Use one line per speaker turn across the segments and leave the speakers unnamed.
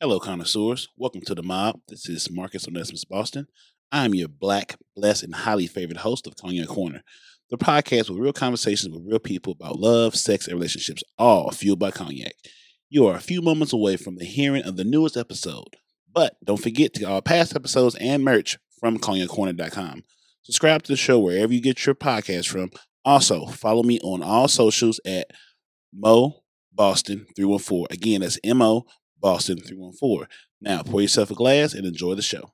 Hello, connoisseurs. Welcome to the mob. This is Marcus Onesimus Boston. I'm your black, blessed, and highly favored host of Cognac Corner, the podcast with real conversations with real people about love, sex, and relationships, all fueled by cognac. You are a few moments away from the hearing of the newest episode, but don't forget to get our past episodes and merch from cognaccorner.com. Subscribe to the show wherever you get your podcast from. Also, follow me on all socials at Mo Boston 314. Again, that's MO Boston 314. Now, pour yourself a glass and enjoy the show.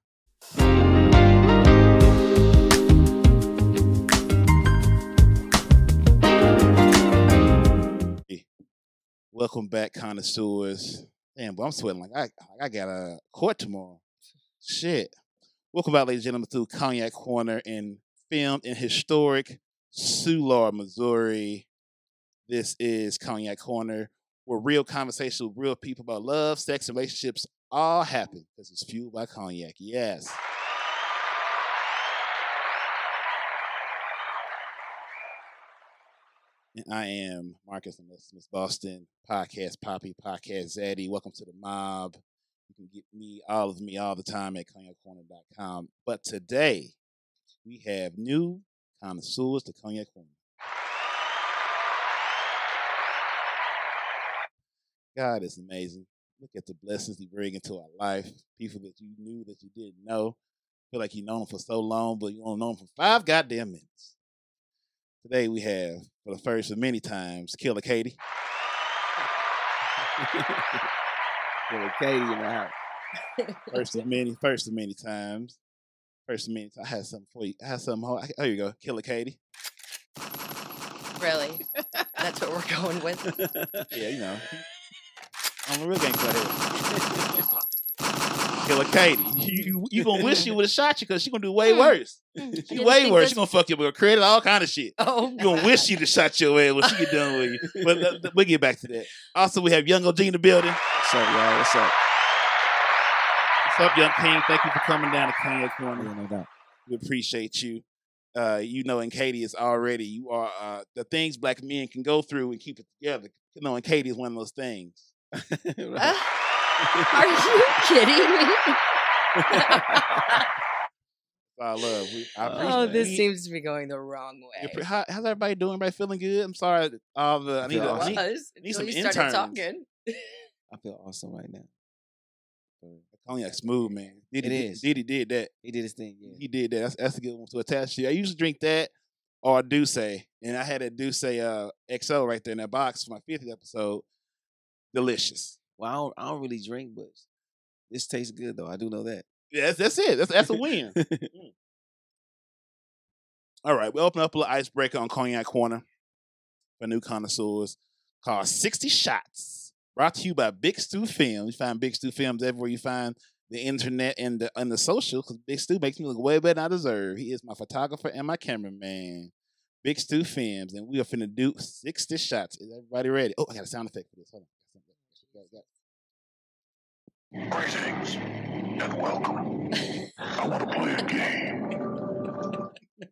Welcome back, connoisseurs. Damn, but I'm sweating like I got a court tomorrow. Shit. Welcome back, ladies and gentlemen, to Cognac Corner and filmed in historic Soulard, Missouri. This is Cognac Corner, where real conversation with real people about love, sex, and relationships all happen because it's fueled by cognac. Yes. And I am Marcus Onesimus Boston, Podcast Poppy, Podcast Zaddy. Welcome to the mob. You can get me, all of me, all the time at cognaccorner.com. But today, we have new connoisseurs to Cognac Corner. God is amazing. Look at the blessings He brings into our life. People that you knew that you didn't know. Feel like you know them for so long, but you only know them for 5 goddamn minutes. Today we have, for the first of many times, Killer Katie.
Killer Katie in the house.
First of many times. I had something for you. There you go, Killer Katie.
Really? That's what we're going with?
Yeah, you know. I'm a real gangster here. Killer Katie. You gonna wish you would have shot you because she gonna do way worse. She way worse. She gonna fuck you up with credit, all kind of shit.
Oh,
you gonna wish she'd have shot your ass when she get done with you. But we'll get back to that. Also, we have Young OG in the building.
What's up, y'all? What's up?
What's up, Young King? Thank you for coming down to Cognac Corner.
Yeah, no doubt.
We appreciate you. You know, and Katie is already, you are the things black men can go through and keep it together. You know, and Katie is one of those things.
Are you kidding me?
I love.
This seems to be going the wrong way.
How's everybody doing? Everybody feeling good? I'm sorry. I need some interns.
Talking.
I feel awesome right now.
Cognac smooth, man. Diddy did that.
He did his thing. Yeah.
He did that. That's a good one to attach to. I usually drink that or Douce, and I had a Douce XO right there in that box for my 50th episode. Delicious.
Well, I don't really drink, but this tastes good though. I do know that.
Yeah, that's it. That's a win. All right, we open up a little icebreaker on Cognac Corner for new connoisseurs called 60 Shots. Brought to you by Big Stu Films. You find Big Stu Films everywhere you find the internet and the social, because Big Stu makes me look way better than I deserve. He is my photographer and my cameraman. Big Stu Films, and we are finna do 60 shots. Is everybody ready? Oh, I got a sound effect for this. Hold on.
Greetings and welcome. I want to play a game.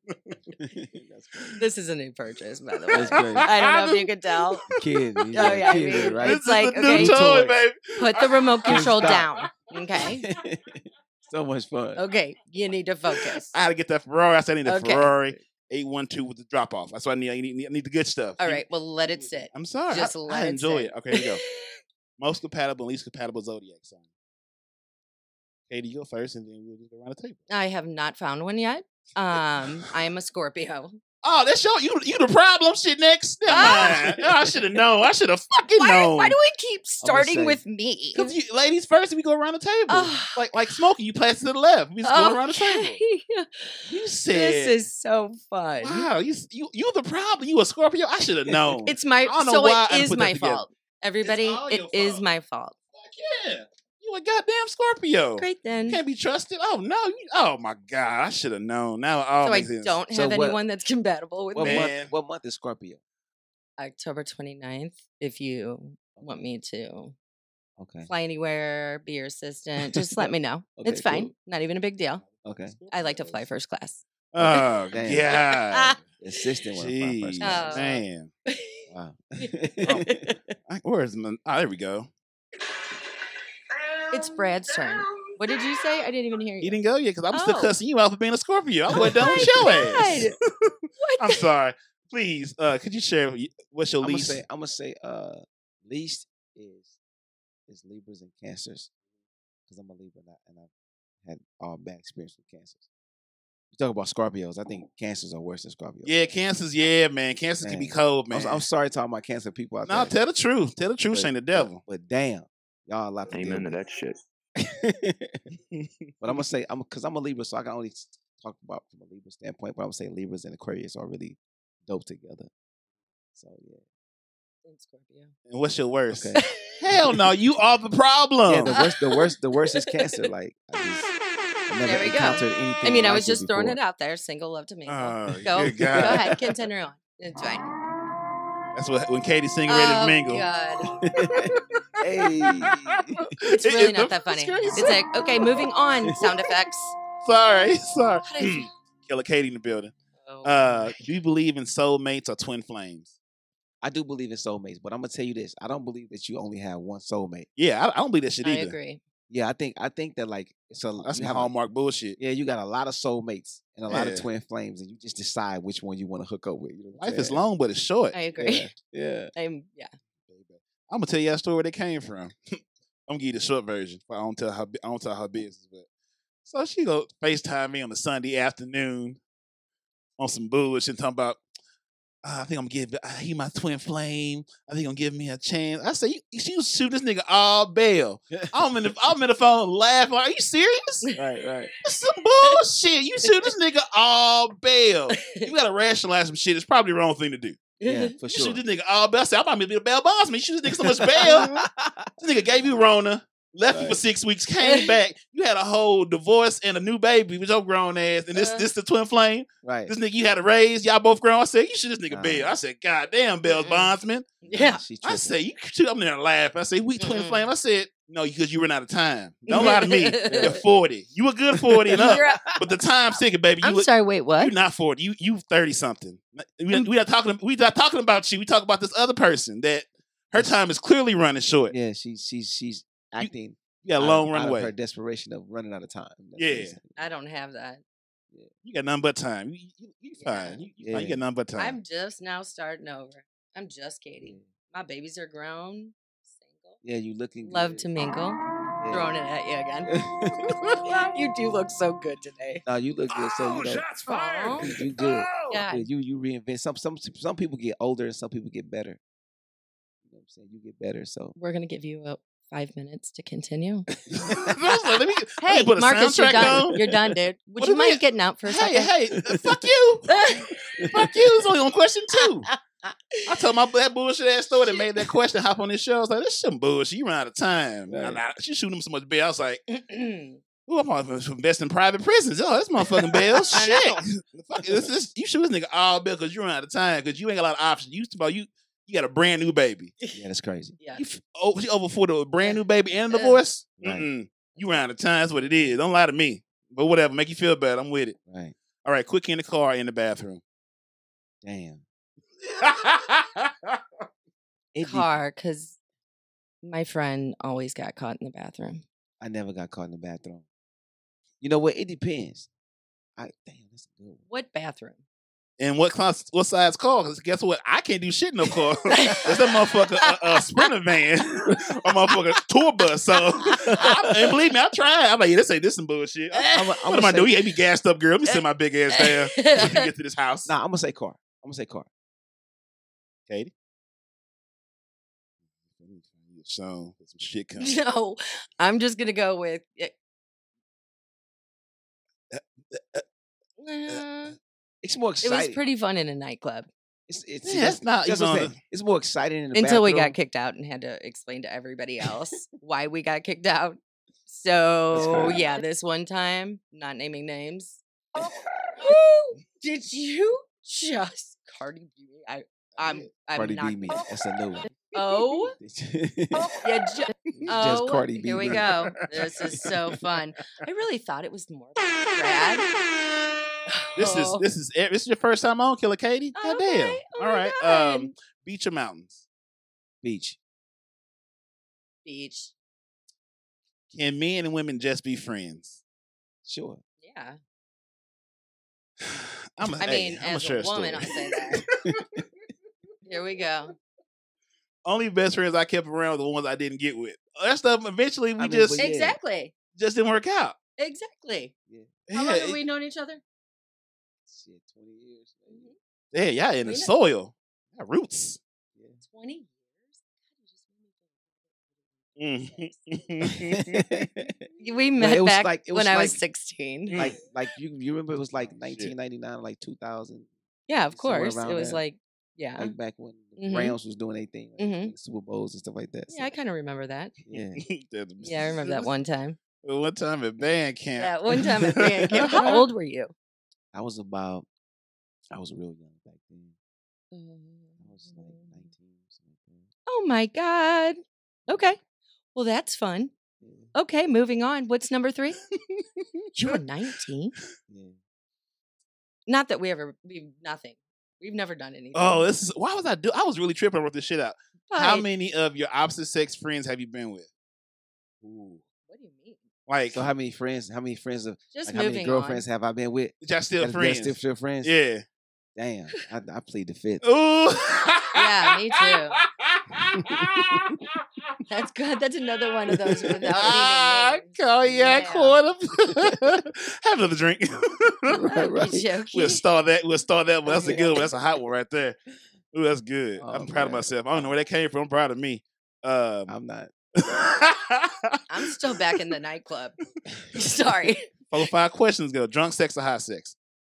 This is a new purchase, by the way.
That's great.
I don't know if you could tell.
Kid.
Oh, yeah, I mean,
right?
it's like, okay,
toy, baby.
Put the remote control
Stop.
down. Okay.
So much fun.
Okay. You need to focus.
I had to get that Ferrari. I said I need a
Okay.
Ferrari 812 with the drop off. That's what I need. I need the good stuff.
All right. Well, let it sit.
I'm sorry.
Just
I
let it
enjoy
sit.
it. Okay, here we go. Most compatible, least compatible zodiac sign. Katie, you go first, and then we'll just go around the table.
I have not found one yet. I am a Scorpio.
Oh, that's you the problem. Shit, next. Never mind. Oh, I should have known. I should have fucking known.
Why do we keep starting
say-
with me?
Because you ladies first, we go around the table.
Oh.
Like smoking, you pass to the left. We just go around the table.
Okay.
You said
This is so fun.
wow, you the problem. You a Scorpio. I should have known.
It's my
I don't know
so
why I
it
didn't
is
put that
my
together.
fault. Everybody,
all
it
your
is
fault.
my fault.
Yeah. You a goddamn Scorpio.
Great then.
Can't be trusted. Oh no. Oh my God. I should have known. Now it all
So I
makes sense.
don't
So
have
what-
anyone that's compatible with
What
me.
Man.
month is Scorpio?
October 29th, if you want me to
Okay.
fly anywhere, be your assistant, just let me know.
Okay,
It's fine.
cool.
Not even a big deal.
Okay.
I like to fly first class.
Oh
Damn.
God.
Assistant when I'm
Jeez,
first
Oh.
class.
man.
Wow.
Where's my? Oh, there we go.
It's Brad's turn. What did you say? I didn't even hear you.
You didn't go yet because I'm still
Oh.
cussing you out for being a Scorpio. I
Oh
was done with
my
your ass.
God. What
I'm
the-
sorry. Please, could you share what's your
I'm
least?
gonna say least is Libras and Cancers, because I'm a Libra and I've had all bad experience with Cancers. You talk about Scorpios. I think Cancers are worse than Scorpios.
Yeah, cancers. Yeah, man. Cancers can be
Man.
cold, man.
I'm sorry talking about Cancer people out
No,
there.
tell the truth. Tell the truth.
But-
Ain't the devil.
But damn, y'all a lot to
Amen
deal
to
with.
that shit.
But I'm gonna say because I'm a Libra, so I can only talk about from a Libra standpoint. But I'm gonna say Libras and Aquarius are really dope together. So yeah.
In Scorpio.
And what's your worst?
Okay.
Hell no, you are the problem.
Yeah, the worst is Cancer. Like I never
There we go.
encountered anything.
I mean, I
like
was
it
just throwing
before.
it out there. Single love to mingle.
Oh,
Go
good God.
ahead. Continue on. It's fine.
That's what when Katie sing ready to
Oh,
mingle.
God.
Hey.
It's really not
It's
that funny.
crazy.
It's like, okay, moving on. Sound effects.
Sorry.
How did I-
Killer Katie in the building.
Oh.
Do you believe in soulmates or twin flames?
I do believe in soulmates, but I'm gonna tell you this: I don't believe that you only have one soulmate.
Yeah, I don't believe that shit
I
either.
agree.
Yeah, I think that like
That's
you
some
have
Hallmark bullshit.
yeah, you got a lot of soulmates and a lot of
Yeah.
twin flames, and you just decide which one you want to hook up with. You know what I'm
Life is
saying?
long, but it's short.
I agree.
Yeah.
I'm
I'm gonna tell you that story where they came from. I'm gonna give you the short version. I don't tell her business, but so she go FaceTime me on a Sunday afternoon on some bullshit talking about I think I'm gonna give he my twin flame. I think I'm gonna give me a chance. I say she was shoot this nigga all bail. I'm in the phone laughing. Are you serious?
Right.
That's some bullshit. You shoot this nigga all bail. You gotta rationalize some shit. It's probably the wrong thing to do.
Yeah, for
You
sure.
shoot this nigga all bail. I said, I'm about to be a bail bondsman. You shoot this nigga so much bail. This nigga gave you Rona, left you for
Right.
6 weeks, came back. You had a whole divorce and a new baby with your grown ass. And this the twin flame.
Right.
This nigga you had to raise. Y'all both grown. I said, you shoot this nigga
Nah.
bail. I said, God damn, Bell's
Mm-mm.
bondsman.
Yeah.
She
I
tripping.
said, you shoot. I'm there laughing. I said, we twin
Mm-mm.
flame. I said, no, because you ran out of time. Don't lie to me.
Yeah.
You're 40. You a good 40 and up.
You're up.
But the time's ticking, baby.
I'm sorry. Wait,
You're
what?
not 40. You 30 something. We not talking about you. We talk about this other person that her time is clearly running short.
Yeah, she's acting
You got a
out
long
of- out of
runway.
her desperation of running out of time. That's what
Yeah.
he's saying.
I don't have that.
You got nothing but time. You
Yeah.
fine. You fine. You
Yeah.
got nothing but time.
I'm just now starting over. I'm just Katie. My babies are grown. Single.
Yeah, you looking
Love
good.
to mingle.
Yeah.
Throwing it at you again. You do look so good today.
No, you look good. So you know,
shots
Aw.
you good.
God.
Yeah, you reinvent. Some people get older and some people get better. You know what I'm saying? You get better. So
We're gonna give you 5 minutes to continue.
let me
Hey,
put a
Marcus, you're
soundtrack
done.
on.
You're done, dude. Would
What
you
do you mean?
mind getting out for a
Hey,
second?
hey, fuck you. Fuck you. It's only on question 2. I told my that bullshit ass story that made that question hop on this show. I was like, this some bullshit. You run out of time.
Right.
She shooting him so much bail. I was like, ooh, I'm gonna invest in private prisons. Oh, that's motherfucking bail.
I
Shit. The fuck is this? You shoot this nigga all bail because you run out of time because you ain't got a lot of options. You got a brand new baby.
yeah, that's crazy.
Yeah.
She over 40 with a brand new baby and a
Yeah.
divorce.
Right.
Mm-mm. You ran out of time. That's what it is. Don't lie to me. But whatever, make you feel bad. I'm with it.
Right.
All right, quick in the car, in the bathroom.
Damn. It de-
Car, because my friend always got caught in the bathroom.
I never got caught in the bathroom. You know what? It depends. Damn, that's a good one.
What bathroom?
And what size car? Because guess what? I can't do shit in no car. It's a motherfucker a Sprinter van, a motherfucker tour bus. So, and believe me, I tried. I'm like, yeah, this some bullshit. What am I doing? He ain't me gassed up, girl. Let me sit my big ass down. Let me get to this house.
Nah, I'm gonna say car.
Katie. Let me find you a song. Get some shit coming.
No, I'm just gonna go with.
It's more
It
exciting.
was pretty fun in a nightclub
It's
Yeah, that's not
that's
even
what I'm
on
saying. It's more exciting in the
until we got
bathroom.
kicked out and had to explain to everybody else why we got kicked out. So
crazy.
yeah, this one time, not naming names.
Oh.
Woo! Did you just Cardi B me? I'm
Cardi
not.
B me. That's a new one.
Oh, yeah. Oh,
Cardi B
here we
me.
go. This is so fun. I really thought it was more Brad.
This is your first time on Killer Katie? God
Okay,
damn.
oh
All
my
right.
God.
Beach or mountains?
Beach.
Beach.
Can men and women just be friends?
Sure.
Yeah.
I'm
As
share
a woman,
story.
I say that. Here we go.
Only best friends I kept around were the ones I didn't get with. That stuff eventually we
I mean,
just
but yeah.
Exactly.
just didn't work out.
Exactly.
Yeah.
How long have
it-
we known each other?
Shit, 20 years. Maybe.
yeah, y'all in the
We know-
soil. Got roots.
Yeah.
20 years? We
Well,
met
it was
back
like- it was
when I was
like-
16.
like you remember it was like
Shit.
1999, like 2000,
Yeah, of
somewhere
course. It
around
was
there.
like, yeah.
like back when the
Mhm.
Rams was doing their thing, like
Mhm.
the Super Bowls and stuff like that.
Yeah, I kind of remember that.
yeah.
Yeah, I remember that one time.
One time at band camp.
Yeah, one time at band camp. How old were you?
I was real young back then. I was like 19 or something like
Oh my God. Okay. Well, that's fun.
that. Yeah.
Okay, moving on. What's number 3? You were 19?
Yeah.
Not that we've nothing. We've never done anything.
Oh, why was I was really tripping. I wrote this shit out. How
But-
many of your opposite sex friends have you been with?
Ooh.
What do you mean?
Like,
So how many friends of
Just
like, how many
moving
girlfriends
on.
have I been with?
y'all still
That- they're
friends?
Still friends?
Yeah.
Damn. I plead the fifth.
Ooh.
Yeah, me That's good. That's another one of those without naming names.
Cognac
Yeah.
quarter. Have another drink.
Right, right.
You joking?
We'll start that. But that's a good one. That's a hot one right there. Ooh, that's good.
Oh,
I'm proud of
man.
myself. I don't know where that came from. I'm proud of me.
I'm not.
I'm still back in the nightclub. Sorry.
4 or 5 questions ago. Drunk sex or hot sex?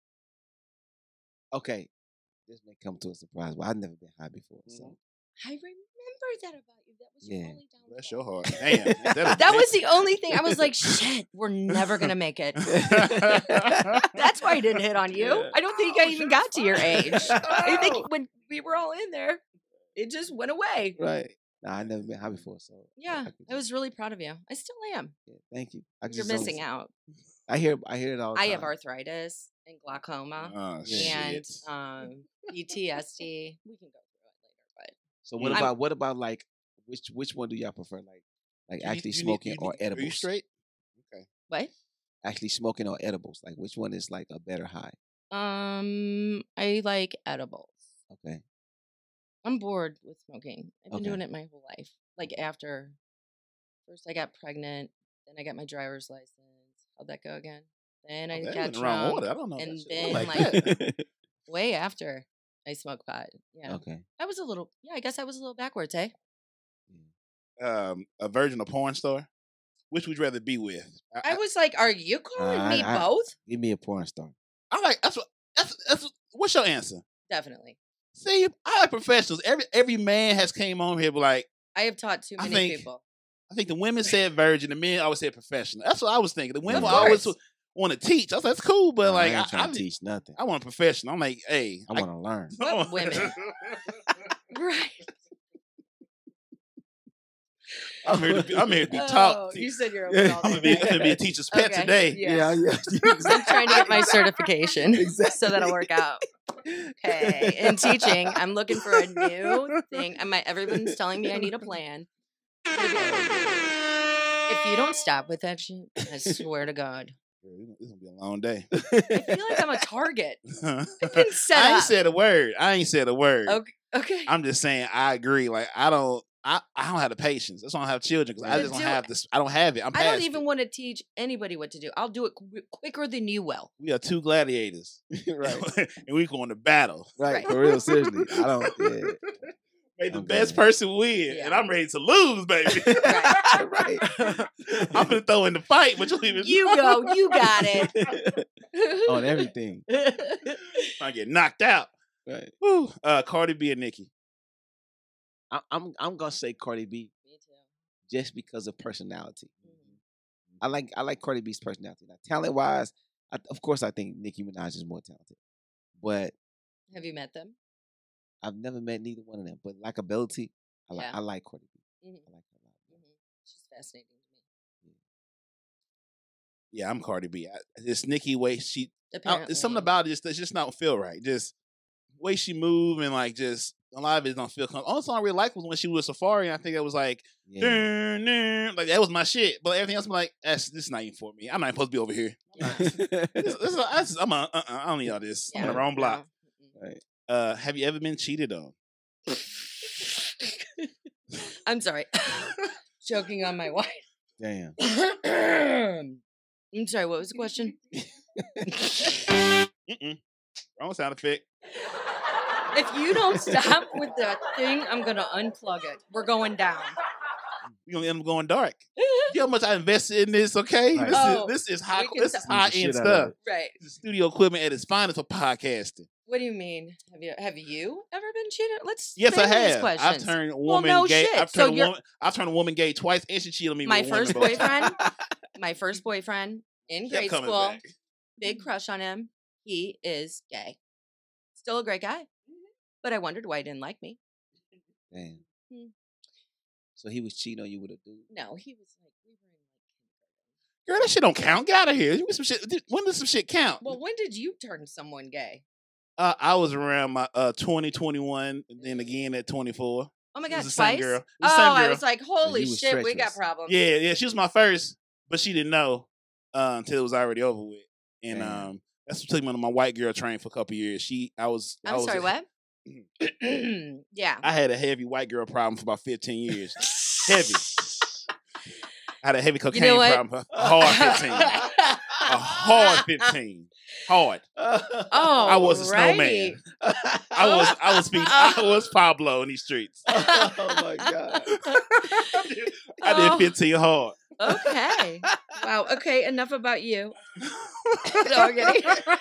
Okay. This may come to a surprise, but I've never been high before. So
I remember that about you. That was your
Yeah.
only downfall.
Bless your heart. Damn.
That was the only thing. I was like, shit, we're never going to make it. That's why I didn't hit on you. I don't think I even got to your age. I think when we were all in there, it just went away.
right. Nah, I never been high before. So
Yeah,
could
I was really proud of you. I still am.
yeah, thank you. I
You're
just don't-
missing out.
I hear it all. The
I
time.
have arthritis and glaucoma
Oh,
and
shit.
PTSD. We can go through it later,
So what
I'm-
about like which one do y'all prefer? Like actually
You need-
smoking
you
or
need- Are
edibles?
you straight?
but what?
Actually smoking or edibles? Like which one is like a better high?
I like edibles.
Okay.
I'm bored with smoking. I've been
Okay.
doing it my whole life. Like after first I got pregnant, then I got my driver's license. How'd that go again? Then I
Oh, that
got
went the wrong
drunk.
order. I don't know.
and
that shit.
then,
like
like-
that.
Way after I smoked pot. Yeah.
Okay.
I was a little I guess I was a little backwards, eh?
A virgin or porn star? Which would you rather be with?
I was like, are you calling me
I-
both?
Give me a porn star.
I like what's your answer?
Definitely.
See, I like professionals. Every man has came on here, but like
I have taught too
I
many
think-
people.
I think the women said virgin, the men always said professional. That's what I was thinking. The women
Of
always
course.
want to teach. I was like, that's cool, but
Nah,
like
I ain't trying
I
to teach nothing.
I want a professional. I'm like, hey,
I want to learn.
What women? Right.
I'm here to be
Oh,
taught.
you said you're
Yeah.
open all
I'm
day.
gonna be a teacher's pet
Okay,
today.
yeah.
yeah.
I'm trying to get my certification
Exactly.
so that'll work out. Okay. In teaching, I'm looking for a new thing. Everyone's telling me I need a plan. If you don't stop with that shit, I swear to God.
This gonna be a long day.
I feel like I'm a target.
I
I've been set
ain't
up.
said a word.
Okay.
I'm just saying I agree. Like I don't have the patience. That's why I don't have children because I
To
just don't
do
have
it.
this. I don't have it. I'm
I
past
don't even
it.
want to teach anybody what to do. I'll do it quicker than you will.
We are 2 gladiators,
right.
and we going to battle.
Right.
Right.
For real. Seriously. I don't. Yeah.
May the
Okay.
best person win,
Yeah.
and I'm ready to lose, baby.
Right.
I'm gonna throw in the fight, but you even
You go. You got it.
On everything.
I get knocked out.
Right.
Woo. Cardi B and Nicki.
I'm gonna say Cardi B
Me too.
just because of personality.
Mhm.
I like Cardi B's personality. Now, talent wise, of course, I think Nicki Minaj is more talented, but
Have you met them?
I've never met neither one of them. But likability,
Yeah.
I like Cardi B.
Mhm.
I like her a lot.
Mhm. She's fascinating to me.
Yeah, I'm Cardi B. This Nicki way
Apparently.
it's something about it that's just not feel right. Just way she move and like just a lot of it don't feel comfortable. Only song I really liked was when she was Safari, and I think it was like,
Yeah.
dun, dun, like that was my shit. But everything else, I'm like, this is not even for me. I'm not even supposed to be over here. I don't need all this. I'm on the wrong block.
Right.
Have you ever been cheated on?
I'm sorry. Choking on my wine.
Damn.
I'm sorry, what was the question?
Wrong sound effect.
If you don't stop with that thing, I'm going to unplug it. We're going down.
We're going to end up going dark. You know how much I invested in this, okay?
Right.
This is high
We can
this is
stop.
high
Shit
end
out of
stuff.
it.
Right.
This is studio equipment at its finest for podcasting.
What do you mean? Have you ever been cheated? Let's
Yes, I
answer these
have. I've
questions.
turned a
Well,
woman
no
gay.
shit.
I've turned a woman gay twice, and she cheated on me.
My
with a woman
first
both
boyfriend,
times.
my first boyfriend in
Kept
grade
coming
school,
back.
big crush on him. He is gay. Still a great guy. But I wondered why he didn't like me.
Damn.
Hmm.
So he was cheating on you with a dude.
No, he was like, we were in like kindergarten.
Girl, that shit don't count. Get out of here. Some shit. When does some shit count?
Well, when did you turn someone gay?
I was around my 20, 21, and then again at 24.
Oh my
It was
God,
the same
twice?
girl. It was the
Oh,
same
I
girl.
was like, holy
was
shit, we got
treacherous.
problems.
Yeah, she was my first, but she didn't know until it was already over with. And
Damn.
that's what took me on my white girl train for a couple years.
I'm sorry, what? Yeah.
I had a heavy white girl problem for about 15 years. Heavy. I had a heavy cocaine
know what?
problem for a hard 15. A hard 15. Hard.
Oh,
I was a
righty.
snowman. I was Pablo in these streets.
Oh my God.
I
Oh.
did 15 hard.
Okay. Wow. Okay, enough about you. No, I'm kidding.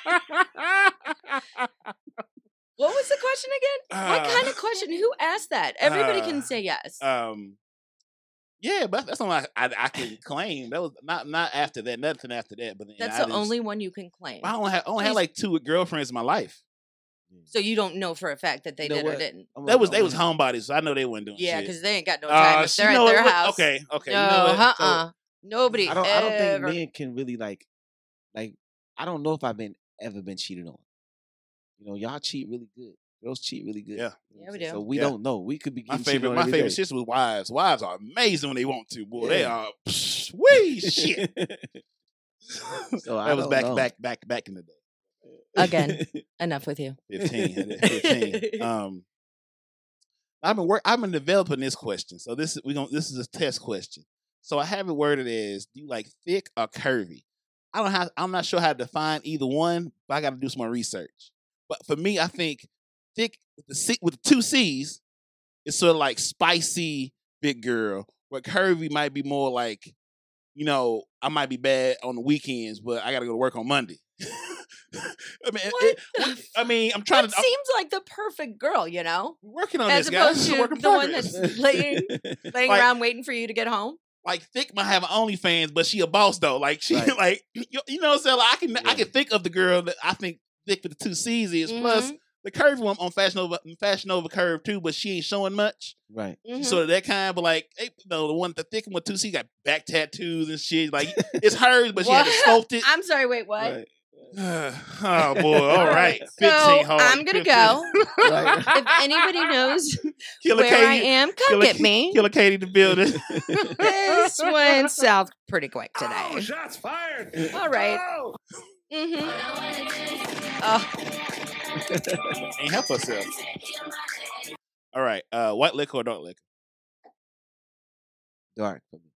What was the question again? What kind of question? Who asked that? Everybody can say yes.
Yeah, but that's something I can claim. That was not after that, nothing after that. But then
That's
I
the
just-
only one you can claim.
I only had like 2 girlfriends in my life.
So you don't know for a fact that they
You know
did or
what?
didn't.
They was homebodies, so I know they weren't doing
Yeah,
shit.
because they ain't got no time if they're at their house.
Okay.
No,
You know what? So-
Nobody
I don't think
ever.
men can really like I don't know if I've ever been cheated on. You know, y'all cheat really good. Girls cheat really good.
Yeah.
You know
Yeah,
what
we
I'm saying?
do.
So we
Yeah.
don't know. We could be
my
getting cheated
favorite
on
my
every
favorite
day.
sister was wives. Wives are amazing when they want to. Boy, they are wee shit.
So I
That was
don't know.
back in the day.
Again, enough with you.
15. 15. I've been developing this question. So this is a test question. So I have it worded as, do you like thick or curvy? I'm not sure how to define either one, but I got to do some more research. But for me, I think thick with the 2 C's is sort of like spicy big girl, where curvy might be more like, I might be bad on the weekends, but I got to go to work on Monday. I'm trying
That
to.
seems like the perfect girl, you know?
Working on
As
this, guys.
opposed
This is a
to
work in
the one
progress.
that's laying
Like-
around waiting for you to get home.
Like thick might have an OnlyFans, but she a boss though. Like she
Right.
like you know what I'm saying? Like I
Yeah.
can think of the girl that I think thick with the 2 C's is. Plus
Mhm.
the curvy one on Fashion Nova curve too, but she ain't showing much.
Right.
Mhm.
She's sort of that kind, but like the one the thick one with 2 C's got back tattoos and shit. Like it's hers, but she had to
What?
sculpt it.
I'm sorry, wait, what?
Right.
Oh boy, all right. 15
So
hard.
I'm gonna
15.
go.
Right.
If anybody knows
Killer
where I
Katie,
am, come
Killer
get me.
Killer Katie the building.
This went south pretty quick
Oh,
today.
shots fired.
All right.
Oh.
Mm-hmm. Oh,
Ain't help herself. All right. White liquor or dark liquor?
Dark for me.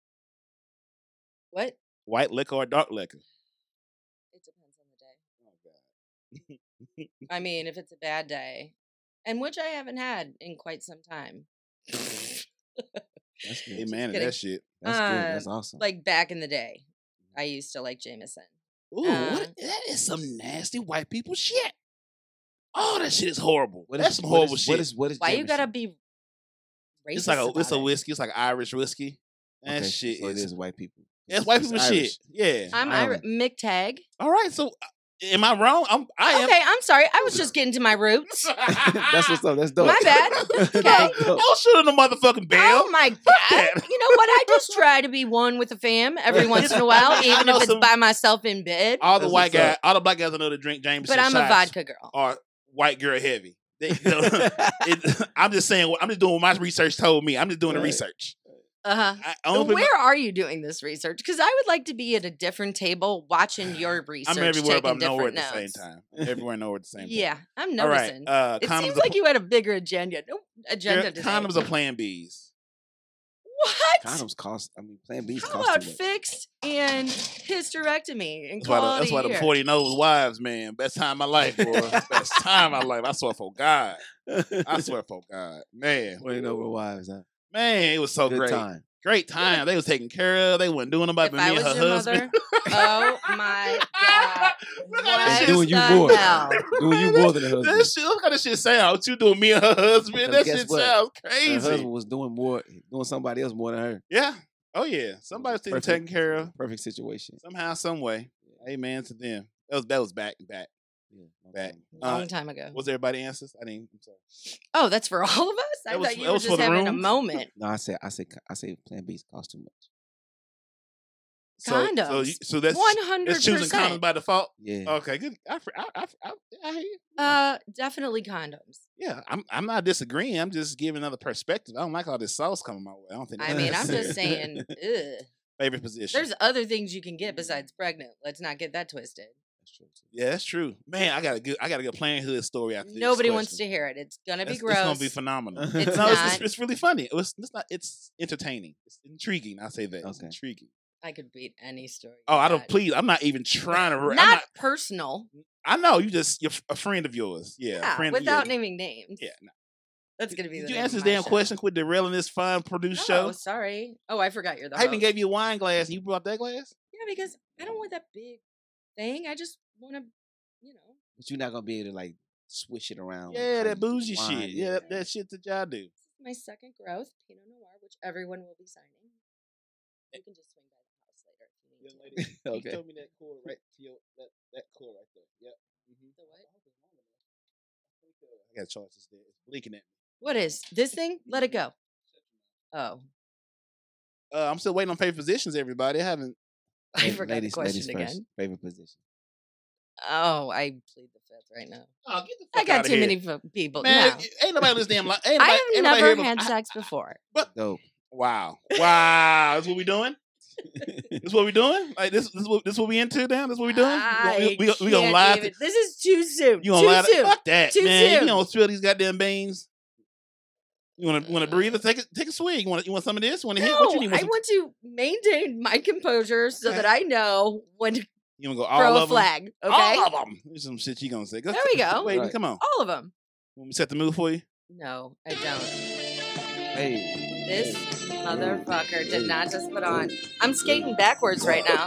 what?
White liquor or dark liquor?
It depends on the day. I mean, if it's a bad day, and which I haven't had in quite some time.
That's good.
Hey man,
kidding.
that shit.
That's good. That's awesome.
Like back in the day, I used to like Jameson.
Ooh, that is some nasty white people shit. Oh, that shit is horrible. That's some horrible shit.
What is
Why you
Jameson?
gotta be racist?
It's like it's a
about it?
whiskey. It's like Irish whiskey. That
Okay,
shit
so it
is.
is white people.
That's white
It's
people
Irish.
shit. Yeah.
I'm
Ireland.
McTag.
All right. So, am I wrong? I am.
Okay, I'm sorry. I was just getting to my roots.
That's what's up. That's dope.
My bad. Okay.
That's dope.
Don't shoot on the motherfucking bell.
Oh my god!
that.
You know what? I just try to be one with the fam every once in a while,
I
even
know
if it's
some-
by myself in bed.
All the
That's
white
what's
guys,
up.
all the black guys I know that drink Jameson
But I'm a
shots
vodka girl.
are white girl heavy. I'm just saying. I'm just doing what my research told me. I'm just doing the
Right.
research.
Uh-huh. Where are you doing this research? Because I would like to be at a different table watching your research.
I'm everywhere, but I'm
taking
nowhere at
different
the
notes.
same time. Everywhere, nowhere at the same time.
Yeah, I'm
All right.
noticing. It
Condoms
seems
are
like you had a bigger agenda. No agenda today.
condoms are Plan Bs.
What?
Condoms cost. I mean, Plan B's
How
cost
about
too much.
fixed and hysterectomy and
That's why
quality
the
year?
40 nose wives, man. Best time of my life, boy. Best time of my life. I swear for God. I swear for God, man.
Well, you know, we're wives, huh?
Man, it was so
Good
great.
time.
Great time. They was taken care of. They wasn't doing nobody
If
but
I
me and
was
her
your
husband.
mother, oh my God.
Look how
What
this shit
doing you
the
more.
hell?
Doing you more than a husband.
That shit, look how this shit sound. What you doing, me and her husband? That
Guess
shit
what?
sounds
Her
crazy.
husband was doing somebody else more than her.
Yeah. Oh yeah. Somebody's
Perfect-
taken care of
Perfect situation.
somehow, some way. Amen to them. That was back.
Yeah,
Back.
Long time ago.
What's everybody answers? I'm sorry.
Oh, that's for all of us? I
That was-
thought you
that
were
was for
just
the
having a
room?
moment.
No, I say Plan B's cost too much.
Condoms.
So that's
100%.
choosing condoms by default.
Yeah.
Okay, good. I hear you.
Definitely condoms.
Yeah, I'm not disagreeing. I'm just giving another perspective. I don't like all this sauce coming my way. I don't think.
I mean, I'm just saying, ugh.
favorite position.
There's other things you can get besides pregnant. Let's not get that twisted.
That's true. Too.
Yeah, that's true. Man, I got a good Planned Hood story after this
Nobody wants
question.
to hear it. It's gonna be
It's
gross.
gonna be phenomenal.
It's
No,
not.
it's really funny. It's entertaining. It's intriguing. I say that. It's
Okay.
I
intriguing.
could beat any story.
Oh, I
you
don't.
got.
Please, I'm not even trying to.
Not personal.
I know you're a friend of yours. Yeah, a
Yeah,
friend
without
of yours.
naming names.
Yeah. No.
That's gonna be the
Did you
name
answer
of
this
my
damn
show.
question? Quit derailing this fine produced show.
Oh, sorry. Oh, I forgot you're the
I even
host.
gave you a wine glass, and you brought that glass.
Yeah, because I don't want that big thing. I just want to,
But you're not gonna be able to like swish it around. like
Yeah,
how
that
you do
bougie
wine.
shit. Yeah, that shit that y'all do.
This is my second growth, Pinot Noir, which everyone will be signing. You can just swing by the house later if you need
Young
to.
lady, can you
Okay.
tell me that cord right to your that cord right there. Yep.
The what?
I got charge this there. It's blinking at me.
What is this thing? Let it go. Oh,
I'm still waiting on favorite positions, everybody. I haven't.
I forgot
ladies,
the question
ladies
again.
First. Favorite position.
Oh, I plead the fifth right now.
Oh, get the
I
fuck
got
outta
too
here.
many people.
Man,
no.
ain't nobody on this damn line. Ain't
I
nobody,
have
ain't nobody here
never
but-
had sex before.
Dope.
Wow. Wow. That's what we doing? This what we doing? Like this what we into now? This what we doing? We gonna
can't
lie?
even- This is too soon.
You gonna
too
lie?
soon.
Fuck that,
Too
man.
soon.
You don't spill these goddamn beans. You wanna breathe? Take a swig. You want some of this? Want to hit? What you need?
I want to maintain my composure so that I know when to
You wanna go all
throw a
of them?
flag. Okay,
All of them. There's some shit you gonna say.
There we go.
Wait,
Right.
come on.
all of them.
Want me to set the mood for you?
No, I don't.
Hey.
This motherfucker did not just put on. I'm skating backwards right now.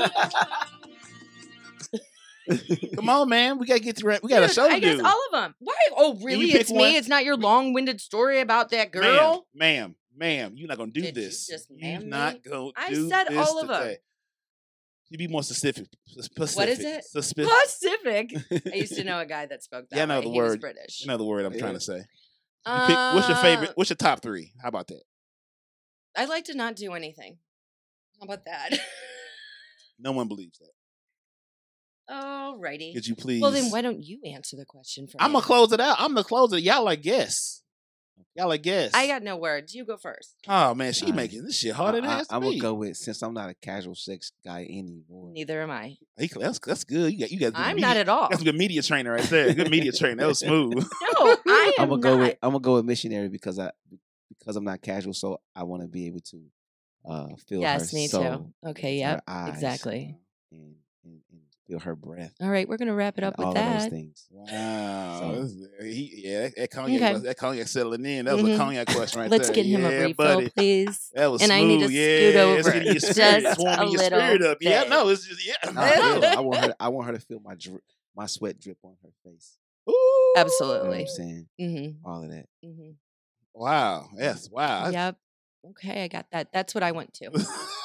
Come on, man. We gotta get through. We got a
Dude,
show to
I guess
do.
all of them. Why? Oh, really?
pick
It's
one?
me. It's not your long-winded story about that girl.
Ma'am, you're not gonna do
Did you
this.
just
You're
ma'am
not
me?
gonna
I
do
said
this
all of 'em.
today. You be more specific.
What is it? Pacific. I used to know a guy that spoke that
Yeah, I know
way.
the
He was
word.
British.
You know the word I'm
Yeah.
trying to say. You pick, what's your favorite? What's your top three? How about that?
I like to not do anything. How about that?
No one believes that.
Alrighty.
Could you please?
Well, then why don't you answer the question for
I'm
me?
gonna close it out. I'm the closer. Y'all like guess. Y'all like guess.
I got no words. You go first.
Oh man, she
Alright.
making this shit harder than it has to
I'm
be.
gonna go with since I'm not a casual sex guy anymore.
Neither am I.
That's good. You got.
I'm not at all.
That's a good media trainer right there. Good media trainer. That was smooth.
No, I am
I'm gonna
not.
go with missionary because I'm not casual, so I want to be able to feel
Yes,
her
me
soul,
too. Okay,
her
yep,
eyes,
exactly.
and feel her breath.
All right, we're gonna wrap it up
and
with
all of those
that.
things.
Wow.
So-
That cognac,
Okay.
that cognac settling in. That was
Mhm.
a cognac question right
Let's
there.
get him a
Yeah,
refill,
buddy.
please.
That was
And
smooth.
I need to
yeah,
scoot
it's
over
getting your spirit.
just
It's warming
a
your spirit
little
up. Yeah,
bit.
no, it's just yeah.
I want her to feel my sweat drip on her face.
Ooh.
You know what
Absolutely.
I'm saying?
Mm-hmm.
All of that.
Mm-hmm.
Wow. Yes. Wow.
Yep. Okay, I got that. That's what I went to.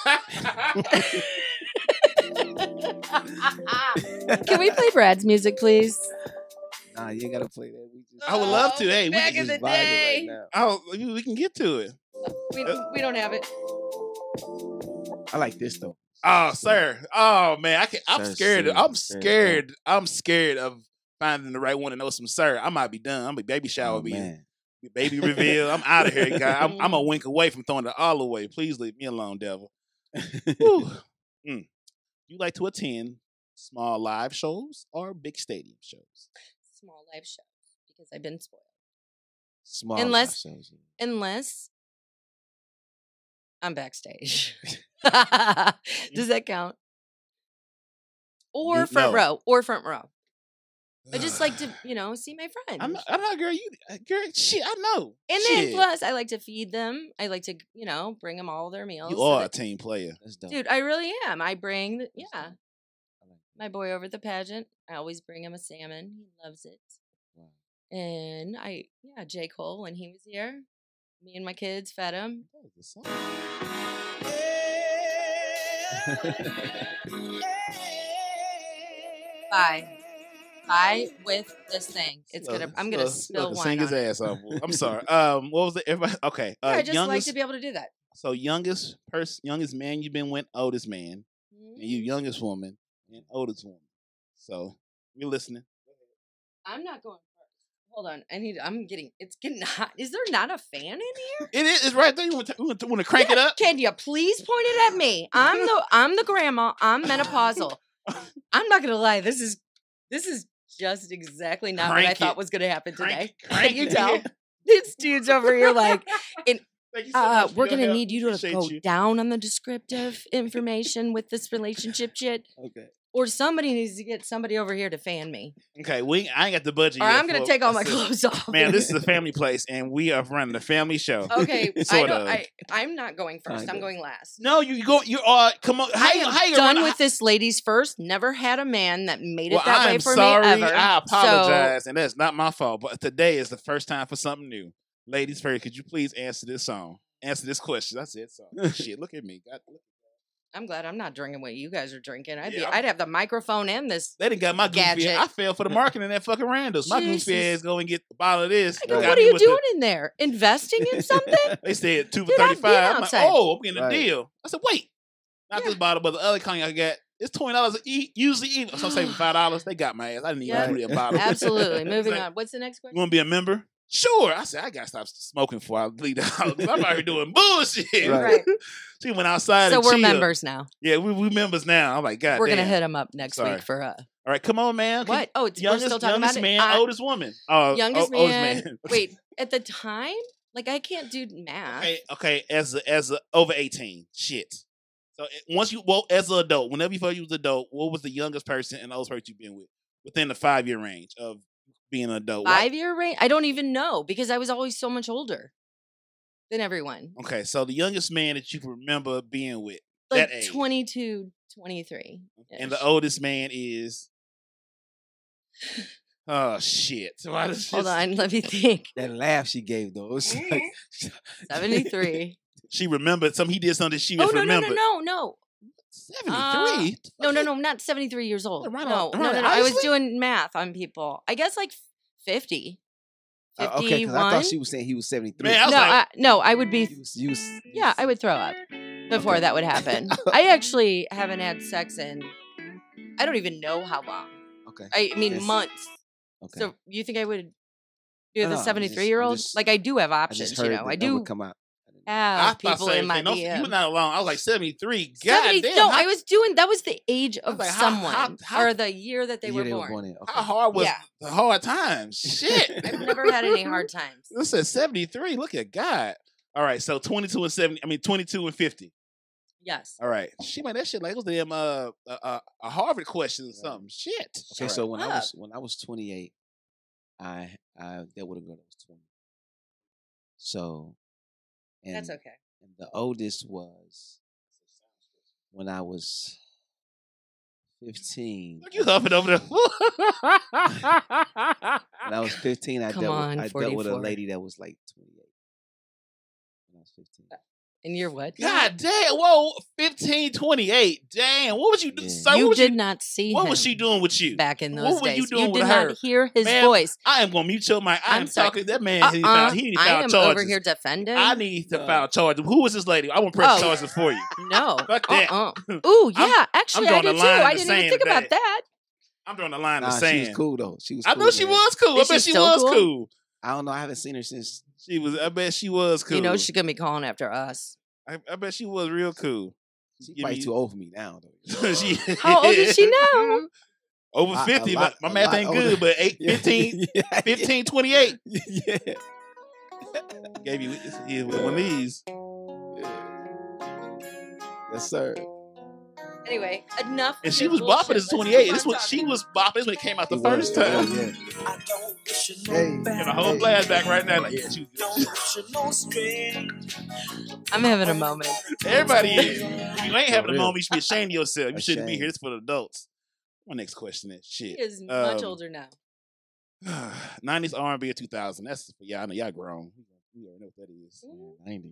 Can we play Brad's music, please?
Nah, you ain't gotta play that. We just,
I would love to. Hey, we
back
can
in
just
the
vibing
day.
right now.
Oh, we can get to it.
We don't have it.
I like this though.
Oh, sir. Oh man, I'm
Sir,
scared.
sir,
I'm
sir,
scared. I'm scared of finding the right one to know some sir, I might be done. I'm a baby shower,
Oh, man.
baby reveal. I'm out of here, guy. I'm a wink away from throwing it all away. Please leave me alone, devil. Whew. You like to attend small live shows or big stadium shows?
Small live shows because I've been spoiled.
Small
Unless-
live shows,
Unless I'm backstage. Does that count? Or front
No.
row. Or front row. I just like to, see my friends.
I'm not, girl. Girl, shit, I know.
And
Shit.
then plus, I like to feed them. I like to, bring them all their meals.
You
so
are a
that-
team player.
That's dope.
Dude, I really am. I bring,
That's
yeah,
dope. I like that.
my boy over at the pageant. I always bring him a salmon. He loves it.
Wow.
And J. Cole, when he was here, me and my kids fed him. Bye with this thing. I'm gonna spill wine
Sing his
on it.
ass off. I'm sorry. What was it? Everybody, okay.
Yeah, I just like
youngest.
to be able to do that.
So youngest man you've been with, oldest man, and you youngest woman and oldest woman. So we're listening.
I'm not going first. Hold on. It's getting hot. Is there not a fan in here?
It is. It's right there. You want to crank it up?
Can you please point it at me? I'm the grandma. I'm menopausal. I'm not gonna lie. This is just exactly not what I
Crank
thought
it.
was gonna happen today.
Crank
Can you
it.
tell? This dude's over here like,
Thank you so much for
we're
your
gonna
help.
need you to
Appreciate
go
you.
down on the descriptive information with this relationship shit,
Okay.
or somebody needs to get somebody over here to fan me,
Okay, I ain't got the budget
or
yet.
I'm gonna
for-
take all my
listen,
clothes off.
Man, this is a family place, and we are running a family show.
Okay,
Sort of.
I'm not going first. I'm
Kinda.
going last.
No, you go. You are. Come on. How
I
you?
am
How you
done
run-
with this ladies first. Never had a man that made it
Well,
that way
I'm
for
sorry.
me ever.
I
So,
apologize, and that's not my fault. But today is the first time for something new. Ladies first, could you please answer this song? Answer this question. That's it. So, shit, look at me. God, look.
I'm glad I'm not drinking what you guys are drinking.
Yeah,
I'd have the microphone and this.
They done got my goofy
Gadget.
ass. I fell for the marketing in that fucking Randall's. My goofy
Jesus.
ass go and get a bottle of this.
I go,
Got
what are
me
you
with the-
doing in there? Investing in something?
They said 2 for
Dude, I've been
35. I'm like,
outside.
oh, I'm getting a
Right.
deal. I said, wait, not
Yeah.
this bottle, but the other cognac I got. It's $20 usually even. So I'm saving $5. They got my ass. I didn't even
Yeah.
do that bottle.
Absolutely. Moving
It's like,
on. What's the next
You
question?
want to be a member? Sure. I said, I got to stop smoking before I leave the house. I'm out here doing bullshit.
Right.
She went outside
So
and
we're
chilled.
members now.
Yeah, we members now. I'm like, God
We're
damn.
gonna hit them up next
Sorry.
week for
All right, come on, man.
what? Oh, we're
Youngest,
still talking
youngest
about
man,
it.
oldest woman.
Youngest
oldest
man. Wait, at the time, like I can't do math.
Okay. As a over 18, shit. So as an adult, whenever you thought you was adult, what was the youngest person and oldest person you've been with within the 5-year range of being an adult?
5-year range? I don't even know because I was always so much older than everyone.
Okay, so the youngest man that you can remember being with,
Like
that age.
22, 23.
And the oldest man is. Oh shit! Why does
Hold
this-
on, let me think.
That laugh she gave though. It's like,
73.
She remembered something. He did something she
Oh
just
no, no,
remembered.
no.
73.
No, not 73 years old.
Right
No,
on-
no,
right,
no. I was
honestly?
doing math on people. I guess like 50. 51.
okay, because I thought she was saying he was 73.
Man, I was
No,
like,
no, I would be.
You was,
Yeah, I would throw up before
Okay.
that would happen. I actually haven't had sex in, I don't even know how long.
Okay.
I mean,
Yes.
months.
Okay.
So you think I would do
No,
the
I'm just-
73-year-old?
I'm just-
Like I do have
I
options,
just heard
I
that
do
would come out.
I
have
thought
people in my
you
DM.
were not alone. I was like 73. God
70
damn.
no,
how,
I was doing, that was the age of
like, how-
someone
how-
or the year that they
The
were
year
born.
in. Okay.
how hard was
Yeah.
the hard times? Shit.
I've never had any hard times.
This is 73. Look at God. All right, so 22 and 70. I mean 22 and 50.
Yes.
All right. She made that shit like it was damn a Harvard question or something. Shit.
Okay,
All
so
right.
when I was 28, I dealt with a girl that was 20. So, and
That's okay.
and the oldest was when I was 15.
Look, you huffing over there.
When I was 15, I
Come
dealt
on,
with, I dealt with a
44.
lady that was like 28. When I was 15.
And you're what?
God damn. Whoa. 15, 28. Damn. What was you doing?
Yeah.
Sir,
You
what was
did not see
What
him
was she doing with you?
back in
What
those
were you
days.
doing with
did
her?
not hear his
Ma'am,
voice.
I am going to mute your mic. I
I'm
am
sorry.
talking. That man, he need to
I
file
am
charges.
over here defending.
I need to file charges. Who was this lady? I want to press
Oh.
charges for you.
No.
Fuck that.
Ooh, yeah. Actually, I
drawing
did
the
too.
line
I
the
didn't even
same
think about
day.
that.
I'm throwing the line
Nah,
of sand.
she was cool though. She was.
I
Cool,
know she
man.
was cool.
Is
I bet
she
she
still
was
cool?
cool.
I don't know. I haven't seen her since.
She was. I bet she was cool.
You know she's gonna be calling after us.
I bet she was real cool.
She's
Give
probably
me-
too old for me now though.
She-
How old is she now?
Over
A
50.
lot-
my
a
math
lot
ain't
older.
good, but
Yeah.
15, 28.
Yeah.
Gave you one of these.
Yes, sir.
Anyway, enough.
And
of
she
your
was
bullshit.
bopping as
Let's
28.
move
This
on
was she
talking.
was bopping this when it came out the
She
first
was,
time.
yeah.
I don't wish you no
Hey.
bad.
And the whole flashback right now, like, yeah, she was
Don't
good.
wish you no strange.
I'm having a moment.
Everybody is. If you ain't having a
real.
moment, you should be ashamed of yourself. You shouldn't be
Ashamed.
here. This is for the adults. My next question is shit.
He is much
Um,
older now.
90s R&B or 2000. That's for y'all. I know y'all grown. We already know what that is.
Man,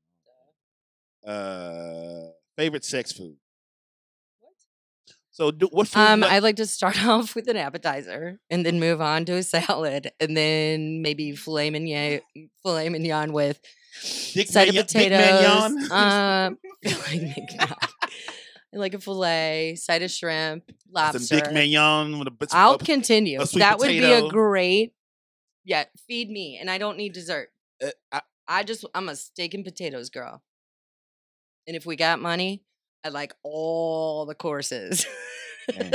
90s.
Favorite sex food.
What?
So, what food? you like-
I'd like to start off with an appetizer and then move on to a salad and then maybe filet mignon with
Dick
side of
Mignon- Dick
potatoes.
Mignon?
Filet mignon. I like a filet, side of shrimp,
Some
lobster.
Dick Mignon with a bit
I'll continue.
a sweet
That would be
potato.
a great. Yeah, feed me, and I don't need dessert.
I-
I'm a steak and potatoes girl. And if we got money, I'd like all the courses.
Man.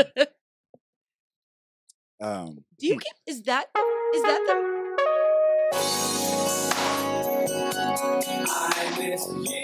Do you get? Is that the?
I miss you.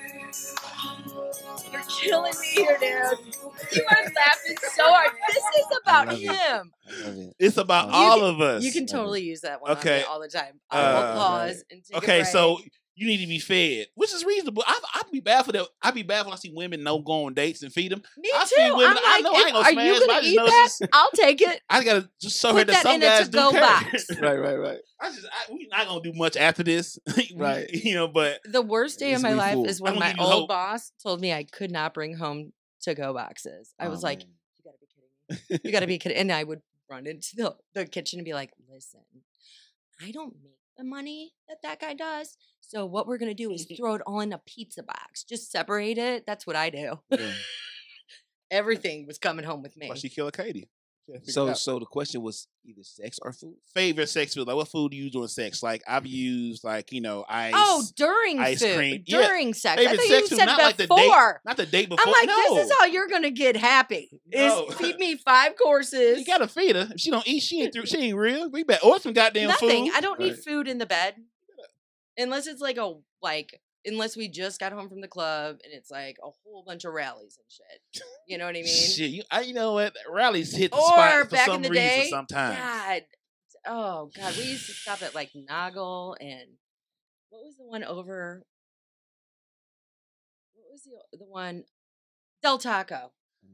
You're killing me here, dude. You are laughing so hard. This is about
love it.
him.
I love it.
It's about
You
all
can-
of us.
You can totally use that one
Okay.
on me all the time. I will
Uh,
pause and take a
Okay,
break.
so you need to be fed, which is reasonable. I'd be bad for that. I'd be bad when I see women no go on dates and feed them.
Me
I
too.
see women-
I'm
I
like,
know I ain't gonna
are
smash,
you
but I
gonna
just
eat
know
that?
this is-
I'll take it.
I gotta just show
Put
her that
that
some
in a
guys do
to-go
care.
box.
Right.
We're not gonna do much after this,
Right.
You know. But
The worst day of
It's
my life
full.
is
I'm
when
gonna
my
give you
old
hope.
boss told me I could not bring home to-go boxes. I
Oh,
was like,
man.
you gotta be kidding me. You gotta be kidding. And I would run into the kitchen and be like, listen, I don't make the money that guy does. So what we're gonna do is throw it all in a pizza box. Just separate it. That's what I do.
Yeah.
Everything was coming home with me.
why she killed Katie? She had to figure it out.
So the question was either sex or food.
Favorite sex food? Like what food do you use during sex? Like I've used like ice.
Oh, during
ice
food.
cream. Yeah.
During sex. I
Favorite
thought
sex
you
food,
said
not like the date.
before.
Not the date before.
I'm like,
no.
this is how you're gonna get happy.
No.
Is feed me 5 courses.
You gotta feed her. If she don't eat, she ain't through. She ain't real. We better order some goddamn
Nothing.
food.
I don't need
Right.
food in the bed. Unless it's unless we just got home from the club and it's like a whole bunch of rallies and shit. You know what I mean?
Shit, you know what? Rallies hit the
Or
spot for
back
some
in the
reason
day,
sometimes.
God. Oh God. We used to stop at like Noggle and what was the one over? What was the one? Del Taco.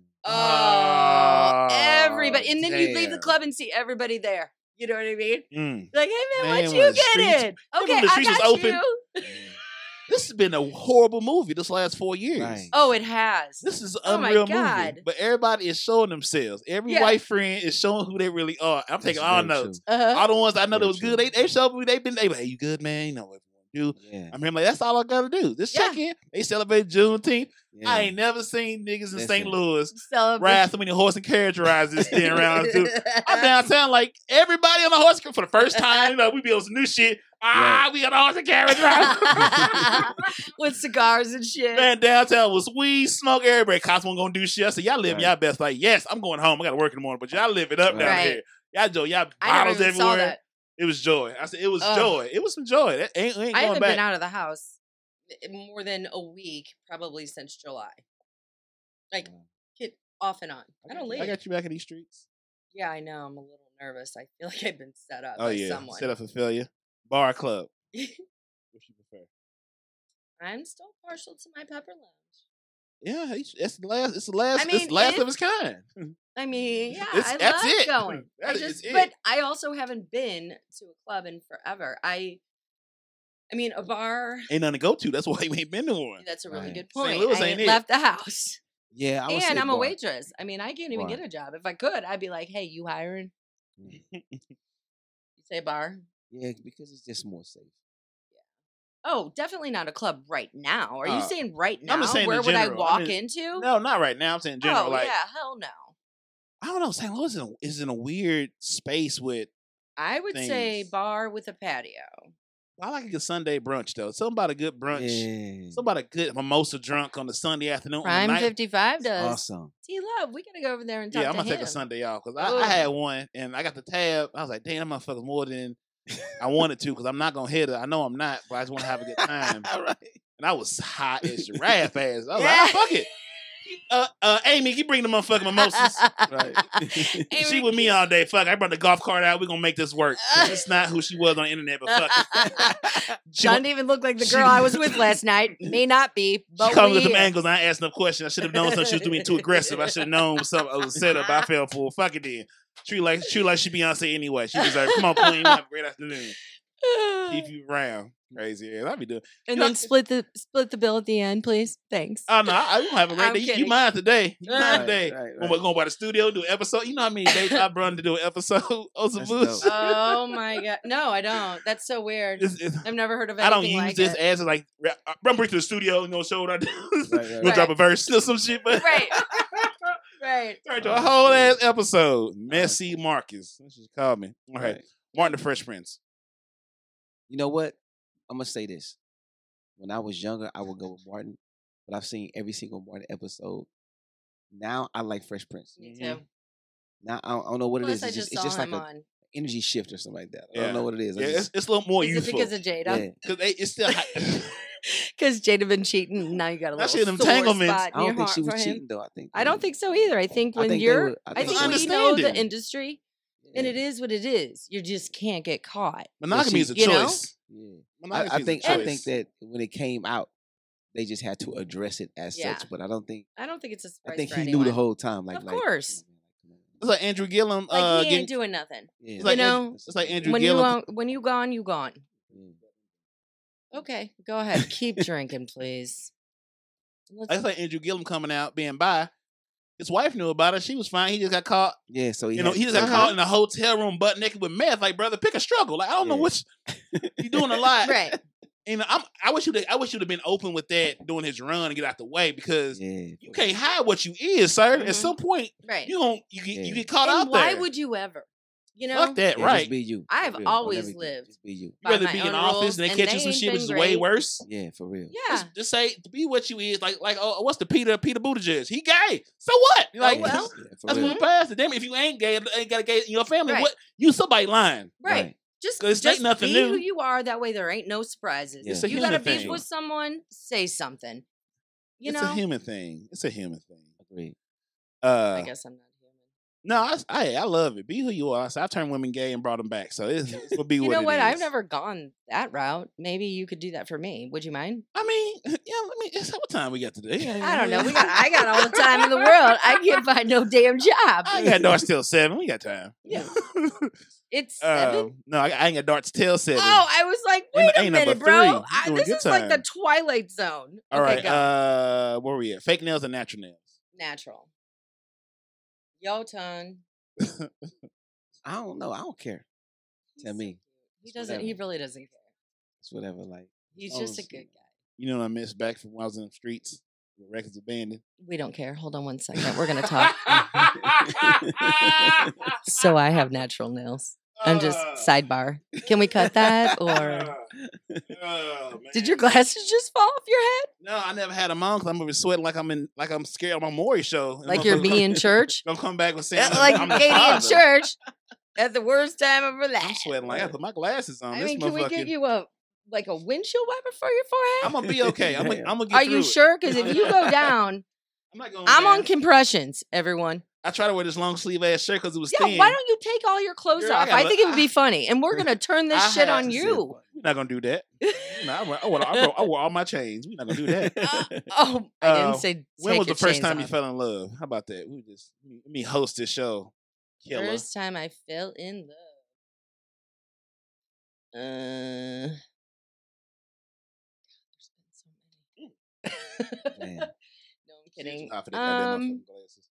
Oh, everybody. And then you leave the
damn.
club and see everybody there. You know what I mean?
Mm.
Like, hey man,
Man,
what
when
you
the streets-
getting?
when
Okay,
the
I
streets was
got
open.
you.
This has been a horrible movie this last 4 years.
Right.
Oh, it has.
This is an
Oh my
unreal
God.
movie. But everybody is showing themselves. Every
Yeah.
white friend is showing who they really are. I'm taking
That's
all
very
notes.
Uh-huh.
All the ones I know that
Very
was good,
true.
they showed me they like, hey, you good, man? You know what you want to do.
Yeah.
I'm here like, that's all I gotta do. Just
Yeah.
check in. They celebrate Juneteenth.
Yeah.
I ain't never seen niggas in St.
Listen.
Louis
Celebrate.
ride so many horse and carriage rides this thing around. Dude. I'm downtown like everybody on the horse for the first time. You know, we be on some new shit. We got a horse and carriage ride.
With cigars and shit.
Man, downtown was weed, smoke, everybody. Cops wasn't gonna do shit. I said, y'all live
Right.
y'all best life. Yes, I'm going home. I gotta work in the morning, but y'all live it up down
Right.
here. Y'all
I
bottles
never even saw
everywhere.
that.
It was joy. I said it was
Ugh.
joy. It was some joy. That ain't
I
going
haven't
back.
been out of the house more than a week, probably since July. Like, get off and on. I don't leave.
I got you back in these streets.
Yeah, I know. I'm a little nervous. I feel like I've been set up
Oh
by
yeah,
someone.
set up for failure. Bar or club. What you prefer?
I'm still partial to my Pepper Lounge.
Yeah, it's the last. It's the last.
I mean,
it's the last
it-
of its kind.
I mean, yeah,
It's-
I
that's
love
it.
going.
That is it.
But I also haven't been to a club in forever. I mean, a bar.
Ain't nothing to go to. That's why you ain't been to one.
That's a really
Right.
good
St.
point.
Louis
I
ain't
ain't
it.
left the house,
Yeah, I would say
and I'm a
bar.
waitress. I mean, I can't even
Bar.
get a job. If I could, I'd be like, "Hey, you hiring?" You say bar?
Yeah, because it's just more safe.
Oh, definitely not a club right now. Are you
Uh,
saying right now?
I'm just saying in
Where would I
general.
walk
I mean,
into?
No, not right now. I'm saying in general.
Oh
like
yeah, hell no.
I don't know. St. Louis is in a weird space with.
I would say
Things.
bar with a patio.
I like a good Sunday brunch though. Something about a good brunch.
Yeah.
Something about a good mimosa drunk on the Sunday afternoon. on the
Prime
night.
55 does.
Awesome.
T-Love, we gotta go over there and talk
Yeah,
to
I'm gonna
him.
take a Sunday off because
Ugh.
I had one and I got the tab. I was like, damn, that motherfucker's more than I wanted to because I'm not gonna hit it. I know I'm not, but I just want to have a good time.
All right.
And I was hot as giraffe ass. I was like, fuck it. Amy, you bring the motherfucking mimosas.
Right.
She with me all day. Fuck, I brought the golf cart out. We're gonna make this work. It's not who she was on the internet, but fuck it. She
Doesn't even look like the girl I was with last night. May not be, but
She called me with
we
them angles. And I asked no question. I should have known something. She was doing too aggressive. I should have known something was a setup. I fell for it. Fuck it then. Treat like she Beyonce anyway. She deserved. Come on, Queen. Have a great afternoon. Keep you around. Crazy ass. I'll be doing.
And
You know-
then split the bill at the end, please. Thanks.
Oh no, I don't have a great
I'm
day. You
kidding.
mine today. You
Right,
mine today.
right.
We're going by the studio, do an episode. You know how many dates I've run to do an episode of some
That's
booze.
dope.
Oh my god. No, I don't. That's so weird.
It's-
I've never heard of
I
anything
don't use
like
this
it.
as like I'm bring to the studio, show what I do.
right.
We'll drop a verse or some shit, but
Right. Right.
Turned to a whole ass episode. Messy Marcus. That's what you call me. All right.
Right.
Martin the Fresh Prince.
You know what? I'm gonna say this. When I was younger, I would go with Martin, but I've seen every single Martin episode. Now I like Fresh Prince.
Me too.
Now I don't know what it
Plus,
is.
I
It's
just
just,
saw
it's just
him
like an
on.
energy shift or something like that. I
Yeah.
don't know what it is. I
Yeah,
just-
it's a little more
Is it
youthful.
because of Jada?
yeah.
Because it's still
Because Jada been cheating. And now you got a
That
little
shit, them
sore
entanglements.
spot in
I don't
your
think she
heart
was
for him.
cheating though. I think
I don't think so either. I think
I
when
think they
you're,
were- I
I
think
think
they
when
were
you know the
understanding.
industry, and it is what it is, you just can't get caught.
monogamy is a
You know?
choice.
Yeah.
Monogamy
I
is a
think
choice.
that when it came out, they just had to address it as
Yeah.
such. But I don't think
I don't think it's a surprise
I think
for
he
anyone.
knew the whole time. Like,
Of
like,
course.
come on.
It's like Andrew Gillum.
Like he
getting,
ain't doing nothing.
Yeah.
it's like
You know,
it's like Andrew
When you
Gillum.
when you gone, you gone.
Yeah.
Okay, go ahead. Keep drinking, please. Let's-
It's like Andrew Gillum coming out being bi. His wife knew about it. She was fine. He just got caught.
Yeah, so
He just got caught in a hotel room, butt naked with meth. Like, brother, pick a struggle. Like, I don't know
Yeah.
which. You doing a lot,
right.
And I wish you'd have been open with that during his run and get out the way because
Yeah.
you can't hide what you is, sir.
Mhm.
At some point,
Right.
you
Yeah.
get caught
And
out
why
there.
would you ever? You know,
Fuck that,
Yeah,
right?
Just be you. for
I've
real, on
always
everything.
lived.
Just be you.
You
by
rather
my
be in
own
office
rules,
and they
and
catch
they
you some
ain't
shit, which
been
is way
great.
worse.
Yeah, for real.
Yeah.
Just say be what you is. Like what's the Peter Buttigieg? He gay. So what? Like
well.
Yeah, for
that's
real.
moving past it. Damn, if you ain't gay, ain't got a gay in your family,
Right.
what? You somebody lying.
Right.
Right.
Just
'Cause it ain't
just
nothing
be
new.
who you are. That way, there ain't no surprises.
Yeah.
It's a
You
human
got to beef
thing.
with someone, say something. You
It's
know,
a human thing. It's a human thing.
Agreed.
I guess I'm not human.
No, I love it. Be who you are. So I turned women gay and brought them back. So it's gonna be
You
what
know
it
what?
is.
I've never gone that route. Maybe you could do that for me. Would you mind?
I mean, what time we got today?
I don't know. I got all the time in the world. I can't find no damn job.
I ain't got darts till 7. We got time.
Yeah. It's 7.
No, I ain't got darts till 7.
Oh, I was like,
Ain't-
wait a
ain't number
minute, bro.
3. You doing
This
good
is like the
time.
Twilight Zone.
All
Okay,
right.
go.
Where we at? Fake nails and natural nails.
Natural. Yo, ton.
I don't know. I don't care. Tell me.
He doesn't. He
whatever.
really doesn't care.
It's whatever. Like
He's
Oh,
just a
shit.
good guy.
You know what I missed back from when I was in the streets with records abandoned.
We don't care. Hold on one second. We're gonna talk. So I have natural nails. I'm just sidebar. Can we cut that or did your glasses just fall off your head?
No, I never had them on because I'm gonna be sweating like I'm scared on my Maury show. And
Like you're
motherfuckers
being church?
Don't come back with saying
Like
I'm the
Katie in
father.
church at the worst time of her
I'm
life.
sweating like I put my glasses on.
I
This
mean, can we
motherfucking.
get you a windshield wiper for your forehead?
I'm gonna be okay. I'm gonna get
Are
through
you
it.
sure? Because if you go down,
I'm not going.
I'm on
down.
compressions, everyone.
I tried to wear this long sleeve ass shirt because it was
Yeah,
thin.
why don't you take all your clothes
Girl, I
off? I
gotta-
think it would be funny. And we're going to turn this
I
shit
had
on
to
you.
We're not gonna do that. No, I wore all my chains. We're not gonna do that.
Oh, I didn't
Uh,
say
When
take
was the
your
first
chains
time you
off.
fell in love? How about that? Let me host this show. Killer.
First time I fell in love. There's been so many.
Man.
No, I'm kidding.
Off of that goddamn
Um,
motherfucking glasses.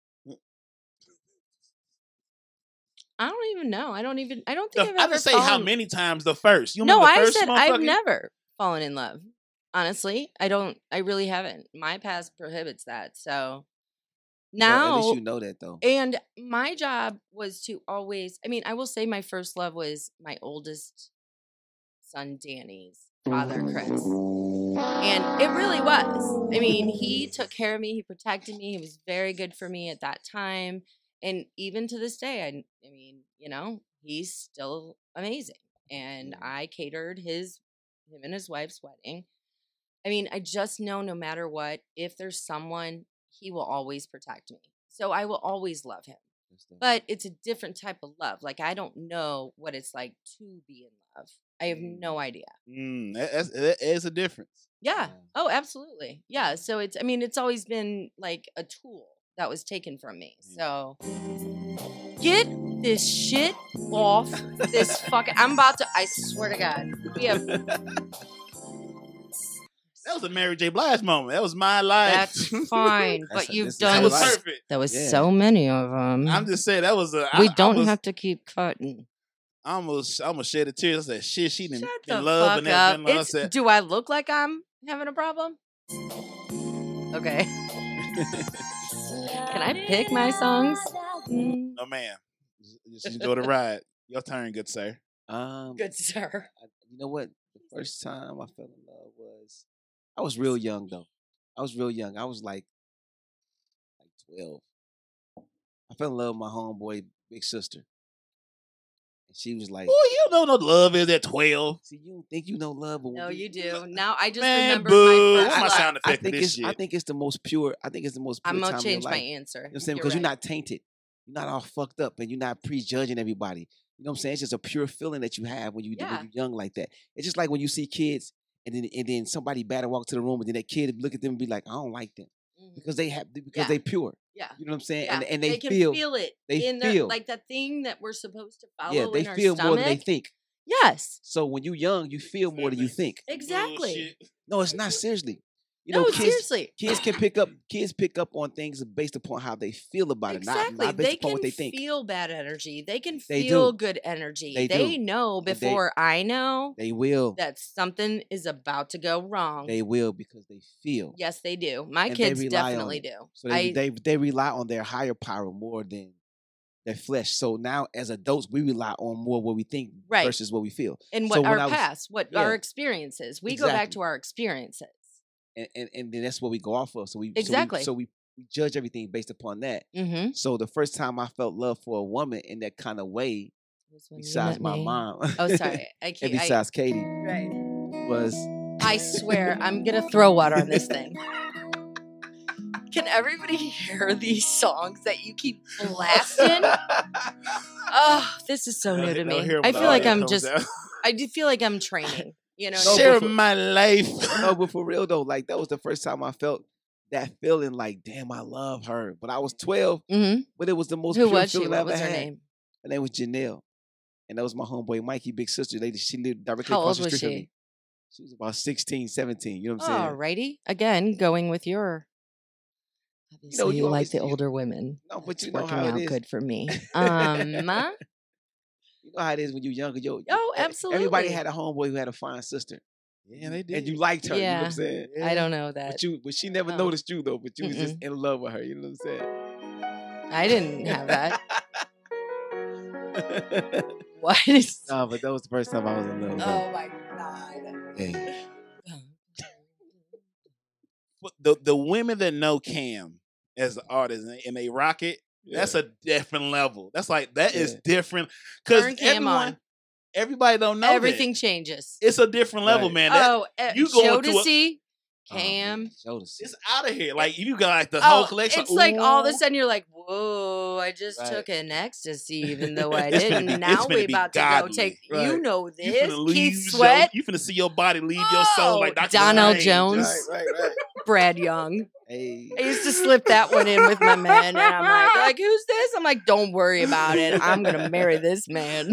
I don't even know. I don't think I've
I
ever
didn't say how
fallen-
many times the first. You
No,
remember the
I
first
said I've
motherfucking-
never fallen in love. Honestly, I really haven't. My past prohibits that. So
Well, at
Now,
least you know that though.
and my job was to always, I mean, I will say my first love was my oldest son, Danny's father, Chris. And it really was. I mean, he took care of me, he protected me, he was very good for me at that time. And even to this day, I mean, you know, he's still amazing. And I catered him and his wife's wedding. I mean, I just know no matter what, if there's someone, he will always protect me. So I will always love him. But it's a different type of love. Like, I don't know what it's like to be in love. I have no idea.
That is a difference.
Yeah. Oh, absolutely. Yeah. So it's, I mean, it's always been like a tool that was taken from me. So get this shit off this fucking, I'm about to, I swear to God, we have.
That was a Mary J. Blige moment. That was my life.
That's fine, but you've
That
done
was perfect.
There was
Yeah.
so many of them.
I'm just saying that was a.
We don't have to keep cutting.
I almost shed a tear. I said, "Shit, she didn't
Shut
in
the
love
fuck
and
up.
everything." I said,
Do I look like I'm having a problem? Okay. Can I pick my songs?
"No, ma'am. Just enjoy the ride. Your turn, good sir."
Good sir.
You know what? The first time I fell in love was I was real young though. I was real young. I was like 12. I fell in love with my homeboy big sister. And she was like,
Boy, you don't know no love is at 12.
see, you don't think you know love, but when
No,
we-
you do. Now I just
Man,
remembered
boo.
my
What's
first
my
love.
sound effect
I
for
think
this
it's
shit?
I think it's the most pure. I think it's the most pure
I'm
time
gonna
of your
change my
life.
answer.
You know what I'm saying? Because
You're
you're
right.
not tainted. You're not all fucked up and you're not prejudging everybody. You know what I'm saying? It's just a pure feeling that you have when
Yeah.
you're young like that. It's just like when you see kids and then somebody bad walk to the room and then that kid look at them and be like, I don't like them.
Mhm.
Because
Yeah.
they pure.
Yeah.
You know what I'm saying?
Yeah.
And they
can
feel
it.
they
in
feel.
like that thing that we're supposed to follow
yeah, they
in our
feel
stomach.
more than they think.
Yes.
So when you're young, you feel more than you think.
Exactly.
Bullshit.
No, it's not seriously. You
No,
know, kids
seriously.
kids pick up on things based upon how they feel about
Exactly.
it, not based
They
upon
can
what they think.
feel bad energy. They can
They
feel
do.
good energy.
They
They
do.
know
And they-
before I know
They will.
that something is about to go wrong.
They will because they feel.
Yes, they do. My
And they
kids
rely on
definitely
it.
do.
So they rely on their higher power more than their flesh. So now as adults, we rely on more what we think
Right.
versus what we feel.
And
So
what
when
our
I was-
past, what our
yeah.
experiences. We go back
Exactly.
to our experiences.
And then that's what we go off of. So we
Exactly.
So we judge everything based upon that.
Mm-hmm.
So the first time I felt love for a woman in that kind of way, besides my mom,
Oh, sorry. I
and
can't.
besides Katie,
Right.
was
I swear, I'm gonna throw water on this thing. Can everybody hear these songs that you keep blasting? Oh, this is so new to me. I feel like I'm just. I do feel like I'm training. You know.
No,
Share
but-
my life.
no, but for real though, like that was the first time I felt that feeling like, damn, I love her. But I was 12,
Mm-hmm.
but it was the most
Who
pure
was she?
feeling I
What
ever
was her
had.
name?
Her name was Janelle. And that was my homeboy Mikey, big sister. She lived directly
How
across
old
the
was
street from
she?
me. She was about 16, 17. You know what I'm saying?
Alrighty. Again, going with your. Obviously,
you
you like
always-
the
you-
older women.
No, but
It's
you know
working
how it
out
is.
good for me.
You know how it is when you're younger. Yo,
Oh,
Everybody
absolutely.
had a homeboy who had a fine sister.
Yeah, they did.
And you liked her. You know what
Yeah.
I'm saying?
I don't know that.
But she never
Oh.
noticed you though. But you was just in love with her. You know what I'm
I didn't have that.
saying?
What is?
No, but that was the first time I was in love.
Oh my god.
Hey.
But the women that know Cam as an artist and they rock it, that's a different level. That's like that is
Yeah.
different because
Turn Cam on.
everybody don't know
Everything
that.
changes.
It's a different level,
Right.
man. That, you going to a-
Jodeci,
Oh, man,
Cam.
Jodeci.
it's out of here. Like you got like the whole collection.
It's like all of a
Ooh.
sudden you're like, whoa, I just
Right.
took an ecstasy, even though I
It's finna
didn't.
be- it's
Now
finna
we
be
about to go
godly.
take. You
Right.
know
You
this.
finna leave
Keith
your-
Sweat,
You finna see your body leave your soul like
Oh,
Dr.
Donnell
Strange.
Jones.
Right.
Brad Young.
Hey.
I used to slip that one in with my man, and I'm like, who's this? I'm like, don't worry about it. I'm gonna marry this man.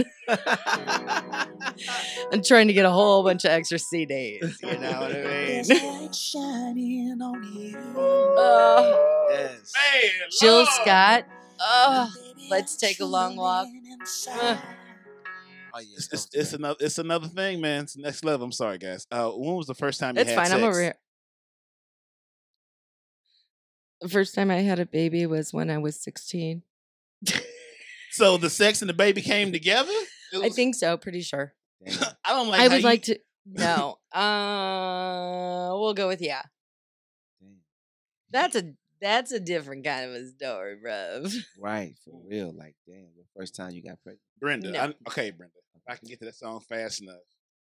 I'm trying to get a whole bunch of extra CDs. You know what I mean?
shining on you.
Yes.
Man,
Jill
Lord.
Scott. Oh, let's take a long walk.
Oh, yeah,
It's another thing, man. It's the next level. I'm sorry, guys. When was the first time you
It's
had
fine.
sex?
I'm over here. The first time I had a baby was when I was 16.
So the sex and the baby came together?
I think so. Pretty sure.
Damn.
I don't like
I
how
would
you-
like to. No. We'll go with yeah.
Damn.
That's a different kind of a story, bruv.
Right, for real. Like, damn, the first time you got pregnant.
Brenda.
No.
Okay, Brenda. If I can get to that song fast enough.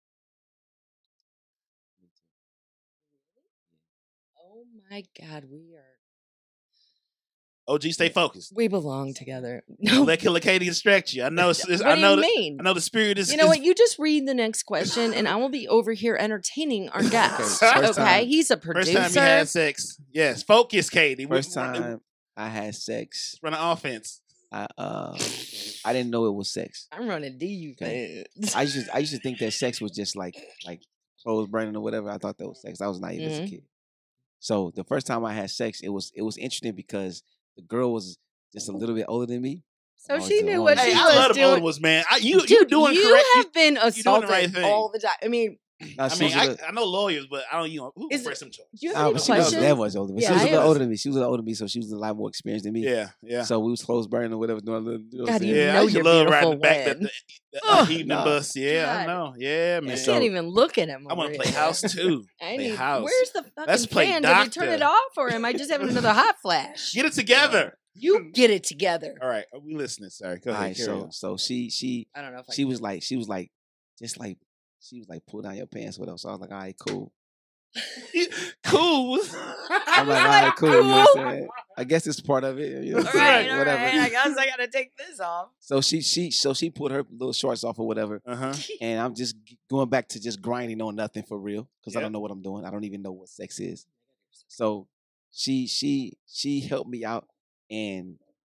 Oh my God, we are.
OG, stay focused.
We belong together.
Don't
No.
let Killer Katie distract you. I know.
What
I
do
know.
you mean?
I know the spirit is.
You know what? You just read the next question, and I will be over here entertaining our guest.
Okay,
first
Okay,
time-
he's a
First
producer.
time you had sex. Yes, focus, Katie.
First time I had sex,
Run an offense.
I didn't know it was sex.
I'm running defense.
I used to think that sex was just like clothes burning or whatever. I thought that was sex. I was naive as a
Mhm.
kid. So the first time I had sex, it was interesting because the girl was just a little bit older than me.
So
I'm
she
always-
knew
I'm
what
always-
Hey,
she
I
was
love the
doing.
older ones, man. You
Dude,
doing
you
correct.
have been
doing the
assaulted
right thing.
all the time. I mean,
Nah,
Oh,
she
I mean,
was a little-
I know lawyers, but I don't. Who
Is
press them charges?
do you
nah,
have any
but she wasn't
questions?
that much older. But
Yeah,
she was a
I
little
am.
older than me. She was a little older than me, so she was a lot more experienced than me.
Yeah, yeah.
So we was clothes burning or whatever. Doing a little, you know what I'm
God,
saying?
you
Yeah, I
know
used to
you're
love riding
beautiful
the back
when.
the
Ugh,
evening
nah.
bus. Yeah, I
God.
know. Yeah, man.
I
So-
can't even look at him.
I want
over
to play
here.
house too.
I
Play
need.
house.
Where's the
Let's
fucking
play
fan? Did you turn
doctor.
it off, or am I just having another hot flash?
Get it together.
You get it together.
All right, are we listening? Sorry, go
All
ahead.
right,
Carry on.
so she
I don't know if I
she was like just like she was like pull down your pants with us. So I was like, all right, cool.
Cool.
I'm like, all right, cool. You know what I'm saying? I guess it's part of it. You know what I'm
All right,
saying?
all
Whatever.
right. I guess I gotta take this off.
So she put her little shorts off or whatever,
Uh-huh.
and I'm just going back to just grinding on nothing for real because I
Yep.
don't know what I'm doing. I don't even know what sex is. So she helped me out and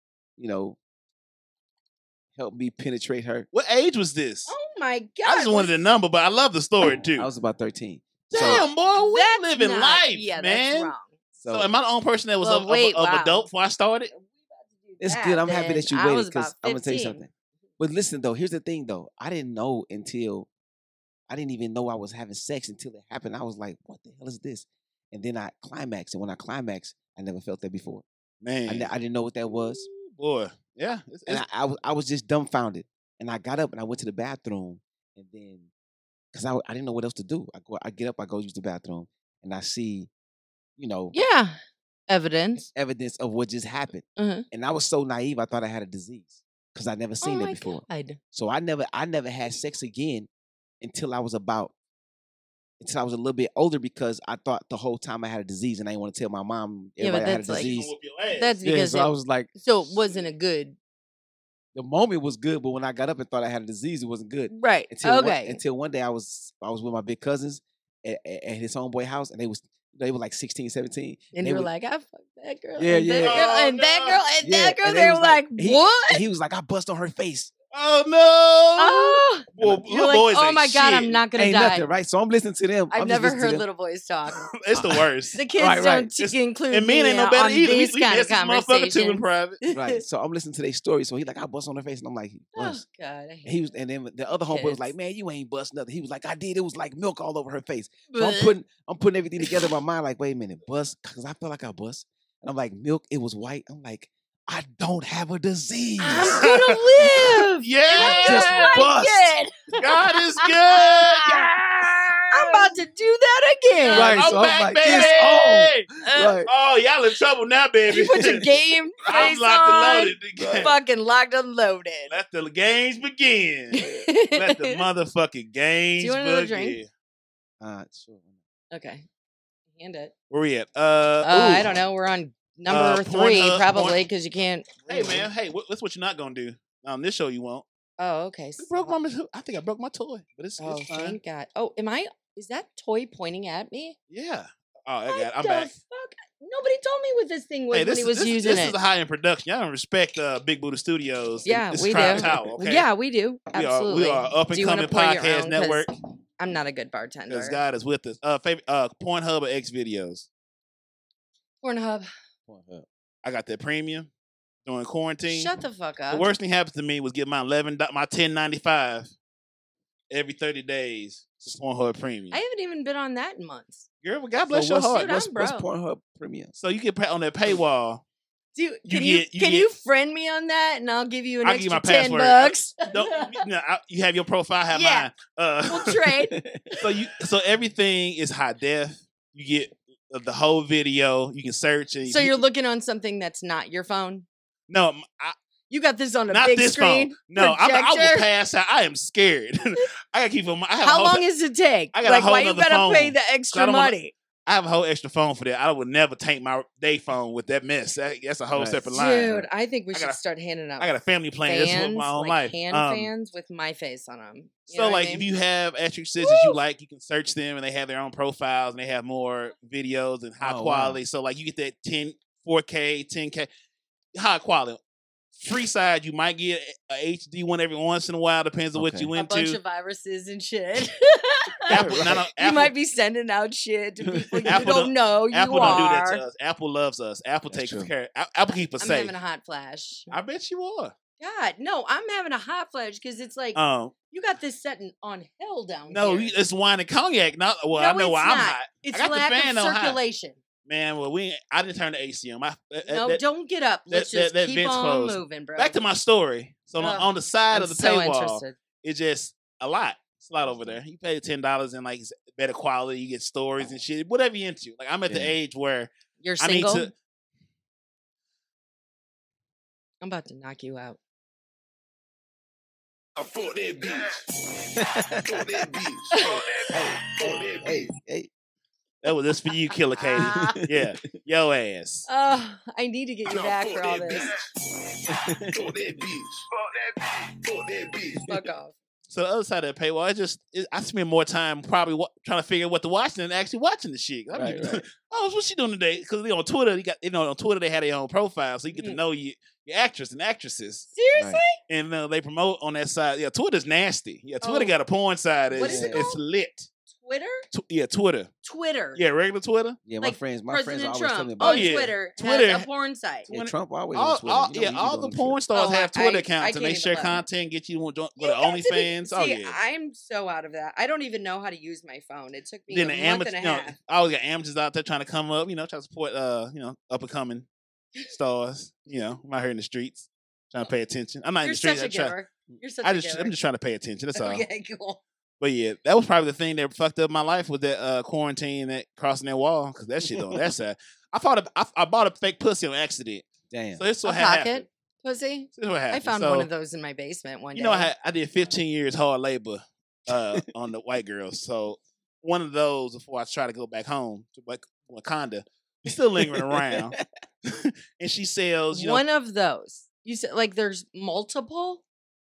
helped me penetrate her.
What age was this?
Oh my God!
I just wanted a number, but I love the story too.
I was about 13.
Damn, boy, we
That's
living
not-
life,
Yeah,
man.
that's wrong.
So, am I the only person that was
Well, wait,
of
wow.
adult before I started?
It's good. I'm happy that you waited
was
because
about
I'm gonna tell you
15.
something. But listen though, here's the thing though. I didn't even know I was having sex until it happened. I was like, what the hell is this? And then I climaxed. And when I climaxed, I never felt that before.
Man,
I didn't know what that was.
boy, yeah.
And I was just dumbfounded. And I got up and I went to the bathroom. And then, because I didn't know what else to do. I get up, I go use the bathroom. And I see,
Yeah, evidence.
evidence of what just happened.
Uh-huh.
And I was so naive, I thought I had a disease. Because I never seen
Oh
that
my
before.
God.
So I never had sex again until I was a little bit older because I thought the whole time I had a disease and I didn't want to tell my mom
Yeah, but
everybody I had a
that's like-
disease.
That's
Yeah,
because
so I was like,
so it wasn't a good.
the moment was good, but when I got up and thought I had a disease, it wasn't good.
Right. Okay.
Until one day I was with my big cousins at his homeboy house and they were like 16, 17.
and
they
you were
would-
like, I fucked that girl.
Yeah,
and
yeah.
That girl,
Oh,
and that
no.
girl, and
Yeah,
that girl.
and
They were like,
he-
what?
He was like, I bust on her face.
Oh no!
Oh,
Well,
you're
little
like,
boys
oh
ain't
my God, I'm
shit.
not gonna
Ain't
die.
nothing, right? So I'm listening to them.
I've
I'm just
never
listening to
heard
them.
little boys talk.
It's the worst.
The kids
Right, right.
don't include
And men ain't no
me
better
on
either.
these
We
kind
mess
of
this motherfucker too in
conversations.
private.
Right. So I'm listening to their story. So he like, I bust on her face, and I'm like, he
Oh
bust.
God, I
And
hate
he was, and then the other homeboy was like,
Kids.
man, you ain't bust nothing. He was like, I did. It was like milk all over her face. So
Blech.
I'm putting everything together in my mind. Like, wait a minute, bust, because I feel like I bust. And I'm like, milk. It was white. I'm like, I don't have a disease.
I'm gonna live.
Yeah,
I'm
just
gonna
bust.
like it.
God is good. Yeah.
I'm about to do that again.
Right,
I'm
so I'm
back,
like,
baby.
it's Right.
Oh, y'all in trouble now, baby.
You put your game
I'm
face
locked
on.
and loaded.
Fucking locked and loaded.
Let the games begin. Let the motherfucking games
Do you want another
begin.
drink?
Sure.
Okay. Hand it.
Where we at?
I
ooh.
don't know. We're on number
Pornhub,
3 probably because you can't.
Hey man, hey, that's what you're not gonna do. On this show, you won't.
Oh, okay.
You broke my. I think I broke my toy, but it's
Oh,
fine.
thank God. Oh, is that toy pointing at me?
Yeah. Oh, I
What
got. I'm
the
back.
fuck? Nobody told me what this thing was
Hey,
when
this
he was using
this
it.
is a high end production. Y'all don't respect Big Buddha Studios.
Yeah,
this
we
is Tribe
do.
Tower, okay?
Yeah, we do. Absolutely.
We are up
Do
and
you wanna
coming
pour your
podcast
own? 'Cause
network.
I'm not a good bartender.
Because God is with us. Favorite Pornhub or X videos.
Pornhub.
I got that premium during quarantine.
Shut the fuck up.
The worst thing happened to me was get my $10.95. every 30 days to Pornhub Premium.
I haven't even been on that in months.
Girl, well, God bless your
what's,
heart.
Dude,
what's,
I'm
what's
broke.
Pornhub Premium?
So you get on that paywall.
Dude,
You
can
get-
you
you get-
friend me on that and I'll give you an
I'll give you
extra
my
$10?
password. You have your profile, I have
Yeah.
mine.
We'll trade.
So everything is high def. You get the whole video. You can search it.
So you're looking on something that's not your phone?
no,
You got this on a
not
big
this
screen?
phone. No, I will
projector?
pass out. I am scared. I gotta keep on. I have a
How
whole,
long does it take?
I got a
Like,
whole
why you
nother
gotta
phone.
pay the
I
extra
don't wanna-
money?
I have a whole extra phone for that. I would never take my day phone with that mess. That's a whole
Right.
separate line.
Dude, I think we
I
should
gotta-
start handing out
I got a family plan. That's
fans,
what my own
like
life.
hand fans with my face on them.
So, like, if you have extra scissors you like, you can search them, and they have their own profiles, and they have more videos and high
Oh, wow.
quality. So, like, you get that 4K, 10K, high quality. Free side, you might get a HD one every once in a while, depends on what
Okay.
you
a bunch
into.
of viruses and shit.
Apple, no,
You
Apple,
might be sending out shit to people you
Apple
don't know. You
Apple
are.
don't do that to us. Apple loves us. Apple
That's
takes
true.
care. Apple keep us
I'm
safe.
having a hot flash.
I bet you are.
God, no, I'm having a hot flash because it's like you got this setting on hell down
No,
here.
it's wine and cognac. Not well.
No,
I know
it's
why I'm
not.
hot.
It's
I got the
lack
fan
of
on high.
circulation.
Man, well, I didn't turn the AC on.
No, don't get up. Let's just
that
keep
vent's
on
closed.
moving, bro.
Back to my story. So
Ugh,
on the side
I'm
of the
so
paywall,
interested.
it's just a lot. It's a lot over there. You pay $10 and like better quality. You get stories and shit. Whatever you're into. Like I'm at the
Yeah.
age where
You're
I need
single.
to.
I'm about to knock you out.
I fought that bitch. Fought that bitch. Fought that bitch.
Hey.
That was this for you, Killer Katie. Yeah, yo ass.
Oh, I need to get you
I
back
fought
for all
that
this.
bitch. Fought that bitch. Fought that bitch. Fought that bitch.
Fuck off.
So the other side of the paywall, I spend more time probably trying to figure out what to watch than actually watching the shit. I mean,
Right.
oh, what's she doing today? Because on Twitter, on Twitter they had their own profile, so you get to know your actors and actresses,
Seriously?
and they promote on that side. Yeah, Twitter's nasty. Yeah, Twitter
Oh.
got a porn side.
What is it
It's
called?
lit.
Twitter?
Yeah, Twitter.
Twitter.
Yeah, regular Twitter.
Yeah,
Like
my friends
President
always
Trump
tell me
on
about
Oh,
it.
yeah.
Twitter,
Twitter-
has a porn site.
Yeah, Trump always
All,
on Twitter.
all,
You know,
yeah,
you
all
go
the
on
porn
Twitter.
stars
Oh,
have
I
Twitter
can't
accounts, and they
even
share
let 'em.
content, get you to go
You
to
got to be-
OnlyFans. Oh
See,
yeah.
I'm so out of that. I don't even know how to use my phone. It took me
Then
a
the
month
amateur,
and a half.
I always got amateurs out there trying to come up, trying to support, up and coming stars. I'm out here in the streets trying to pay attention. I'm not in
You're
the streets.
such a giver. You're such a
I'm
giver.
just trying to pay attention. That's all.
Okay, cool.
But yeah, that was probably the thing that fucked up my life with that quarantine, that crossing that wall, because that shit on that side. I bought a fake pussy on accident.
Damn.
So this is
A
what happened.
pocket pussy.
This is what happened.
I found
So,
one of those in my basement one day.
I did 15 years hard labor on the white girls. So one of those before I try to go back home to Wakanda, still lingering around. And she sells,
one of those. You said like there's multiple?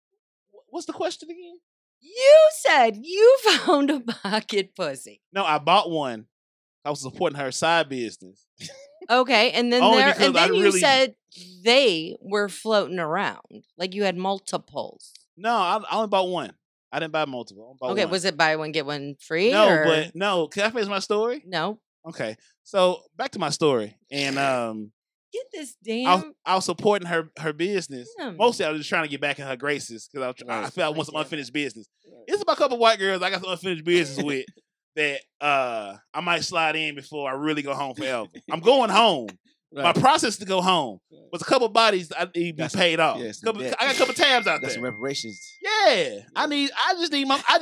what's the question again?
You said you found a pocket pussy.
No, I bought one. I was supporting her side business.
Okay, and then
Only because I
you
really-
said they were floating around. Like you had multiples.
No, I only bought one. I didn't buy multiple. I only bought
Okay,
one.
was it buy one get one free?
No,
or?
but no. Can I finish my story?
No.
Okay. So back to my story. And
Get this
I
damn
was supporting her business.
Damn.
Mostly I was just trying to get back in her graces because I
Right.
felt I want some
Damn.
unfinished business. It's about a couple white girls I got some unfinished business with that I might slide in before I really go home forever. I'm going home. My
Right.
process to go home was a couple bodies I need to be
That's-
paid off.
yeah, some debt.
I got a couple tabs out
Got some
there.
reparations.
Yeah. I just need my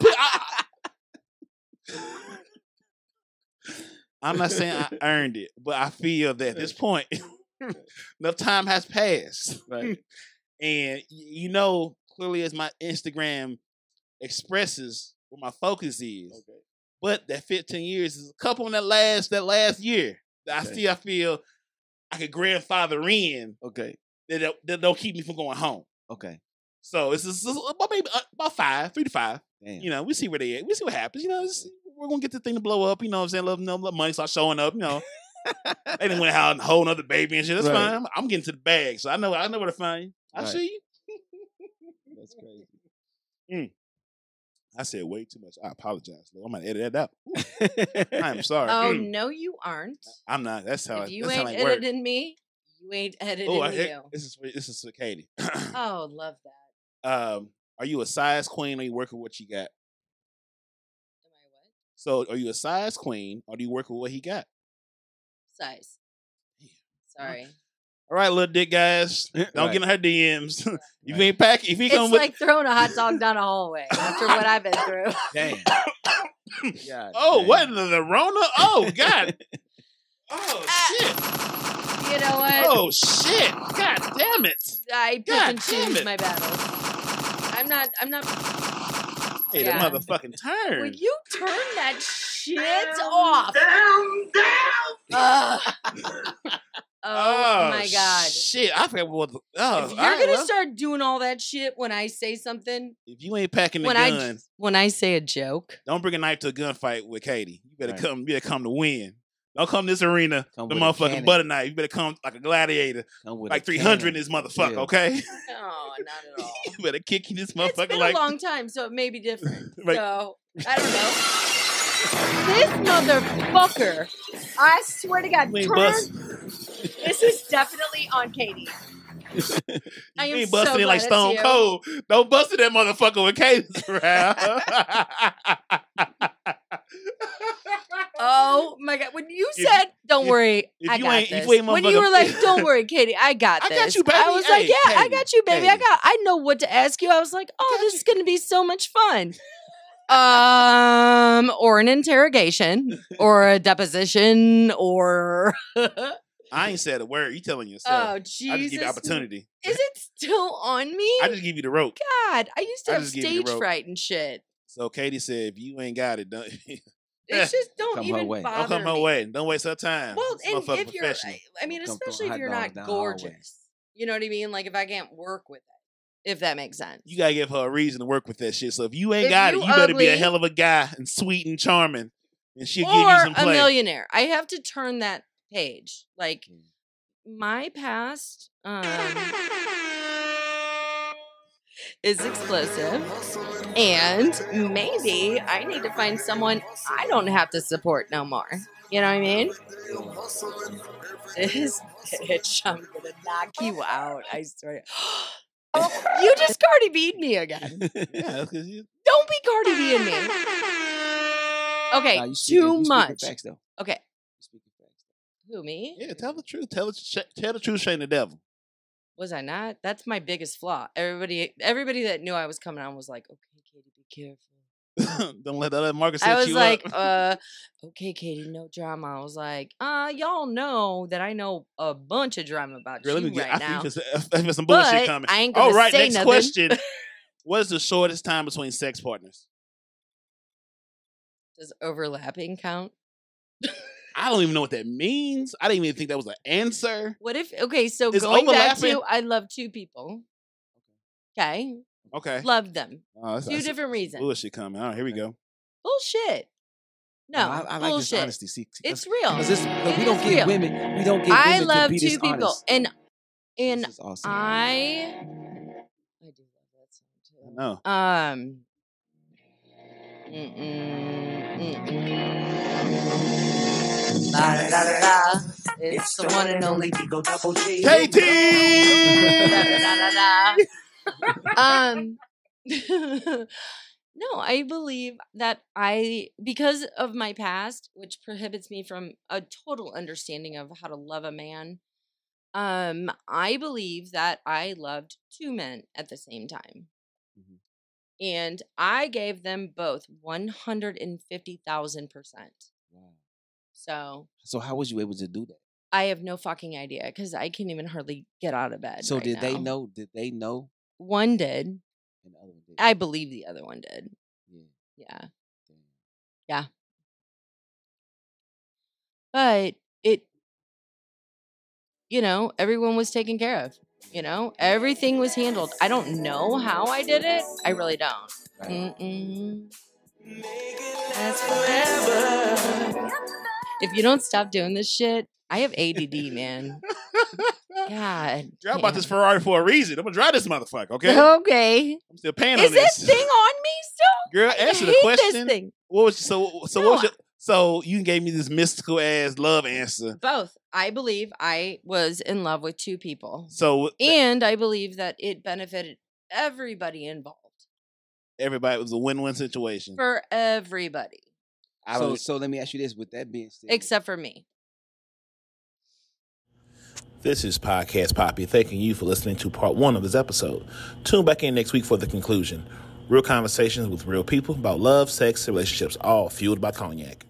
I'm not saying I earned it, but I feel that at this point enough time has passed.
Right.
And clearly as my Instagram expresses what my focus is.
Okay.
But that 15 years is a couple in that last year that
Okay.
I feel I could grandfather in
Okay.
that don't keep me from going home.
Okay.
So it's about maybe about 3 to 5.
Damn.
We see where they at. We see what happens. We're gonna get the thing to blow up. You know what I'm saying? Love money start showing up. They didn't went out and whole another baby and shit. That's
Right.
fine. I'm getting to the bag, so I know where to find you. I
Right.
see you.
That's crazy.
I said way too much. I apologize. Lord. I'm gonna edit that out. I am sorry.
Oh no, you aren't.
I'm not. That's how.
If you
that's how
ain't
it works.
editing me, you ain't editing
Oh,
you.
this is for Katie.
Oh, love that.
Are you a size queen or you working with what you got?
Am I what?
So are you a size queen or do you work with what he got?
Size. Sorry.
All right, little dick guys. Don't
Right.
get in her DMs. If you
Right.
ain't packing, if he come
It's
with
like throwing a hot dog down a hallway after what I've been through.
Damn. God
oh,
damn.
what in the Rona? Oh God. Oh shit.
You know what?
Oh shit. God damn it.
I pick
God
and
damn
choose
it.
my battles. I'm not.
Hey,
Yeah.
the motherfucking turn.
Will you turn that shit off? Ugh. Oh my god.
Shit. I forgot what. Oh,
If
all
you're
right,
gonna
well,
start doing all that shit when I say something,
if you ain't packing the
when
gun,
I say a joke,
don't bring a knife to a gunfight with Katie. You better
Right.
come. You better come to win. Don't come this arena.
Come
The
with a
motherfucking
cannon.
butter knife. You better come like a gladiator,
Come with
like
a
300 in
cannon.
this motherfucker.
Yeah.
Okay.
no, not at all.
You better kick in this
It's
motherfucker
been
like.
a long time, so it may be different.
Right.
So I don't know. This motherfucker! I swear to God,
You ain't
turn.
bust.
This is definitely on Katie. I
You
am
ain't busting
so
it like
glad it's
Stone
you.
Cold. Don't bust it that motherfucker with Katie's around.
Oh my God! When you
If-
said, "Don't
if-
worry,
if
I
you
got
ain't- if
this,"
you ain't
when you were
motherfucking-
like, "Don't worry, Katie, I got
I
this,"
got you, baby.
I was like,
Hey,
"Yeah, I
Katie,
got you, baby.
Katie.
I know what to ask you." I was like, "Oh,
got
this
you.
is gonna be so much fun." Or an interrogation, or a deposition, or
I ain't said a word. You telling yourself.
oh
I just
Jesus!
give you opportunity.
Is it still on me?
I just give you the rope.
God, I used to
I
have
just give you the
stage
rope.
fright and shit.
So Katie said, if you ain't got it, don't,
It's just don't
Come her
even
way.
bother
don't come her
me.
way. Don't waste her time.
Well,
This
and
motherfucker
if you're,
professional.
I mean,
Don't come throwing
especially if
hot
you're
dogs
not
down the hallway.
gorgeous, you know what I mean? Like if I can't work with it, if that makes sense.
You gotta give her a reason to work with that shit. So if you ain't
If
got
you
it, you better be a
ugly-
hell of a guy and sweet and charming, and she'll give you
or
some
a
play.
millionaire. I have to turn that page. Like
Mm.
my past is explosive, and maybe I need to find someone I don't have to support no more. You know what I mean? This bitch, I'm gonna knock you out. I swear. You just Cardi B'd me again.
Yeah, because you.
Don't be Cardi B and me. Okay,
Nah, you speaking-
too
you speaking
much.
Facts, though.
Okay,
You speaking facts,
who me?
Yeah, tell the truth. Tell the truth, shame the devil.
Was I not? That's my biggest flaw. Everybody that knew I was coming on was like, "Okay, Katie, be careful."
Don't let the other Marcus set
I was
you
like,
up.
"Okay, Katie, no drama." I was like, y'all know that I know a bunch of drama about
Girl, let me
you
get.
right
I
now,
feel some bullshit
but
coming.
I ain't gonna
All right,
say
next
nothing.
question. What is the shortest time between sex partners?
Does overlapping count?
I don't even know what that means. I didn't even think that was an answer.
What if? Okay, so
Is
going back
overlapping-
to, I love two people. Okay,
Okay.
love them.
Oh, that's-
Two
that's
different reasons.
Bullshit coming. All right, here we go.
Bullshit. No,
I like this
bullshit.
honesty. See,
It's real.
Because this,
It
we don't
is
get
real.
women. We don't get
I
women
love
to be
two
this
people,
honest.
and
This is awesome.
I do love that song
I know.
too. La, da, da, da, da. It's the one and only
Digo Double G.
KT!
No, I believe that because of my past, which prohibits me from a total understanding of how to love a man, I believe that I loved two men at the same time.
Mhm.
And I gave them both 150,000%.
Wow.
So
So how was you able to do that?
I have no fucking idea because I can't even hardly get out of bed.
So
right
did they
now.
know? Did they know?
One did.
And the other one did.
I believe the other one did.
Yeah.
Yeah.
Damn.
But everyone was taken care of. Everything was handled. I don't know how I did it. I really don't.
Right.
That's forever. If you don't stop doing this shit, I have ADD, man. God.
Girl, I bought this
damn.
Ferrari for a reason. I'm gonna drive this motherfucker, okay?
Okay.
I'm still paying
Is
on this.
this thing on me still?
Girl,
I
answer the
hate
question.
this thing.
What was so what
No,
was your, so you gave me this mystical ass love answer.
Both. I believe I was in love with two people.
So
And I believe that it benefited everybody involved.
Everybody, it was a win-win situation.
For everybody.
So let me ask you this: with that being said,
Except for me.
This is Podcast Poppy, thanking you for listening to part 1 of this episode. Tune back in next week for the conclusion. Real conversations with real people about love, sex, and relationships, all fueled by cognac.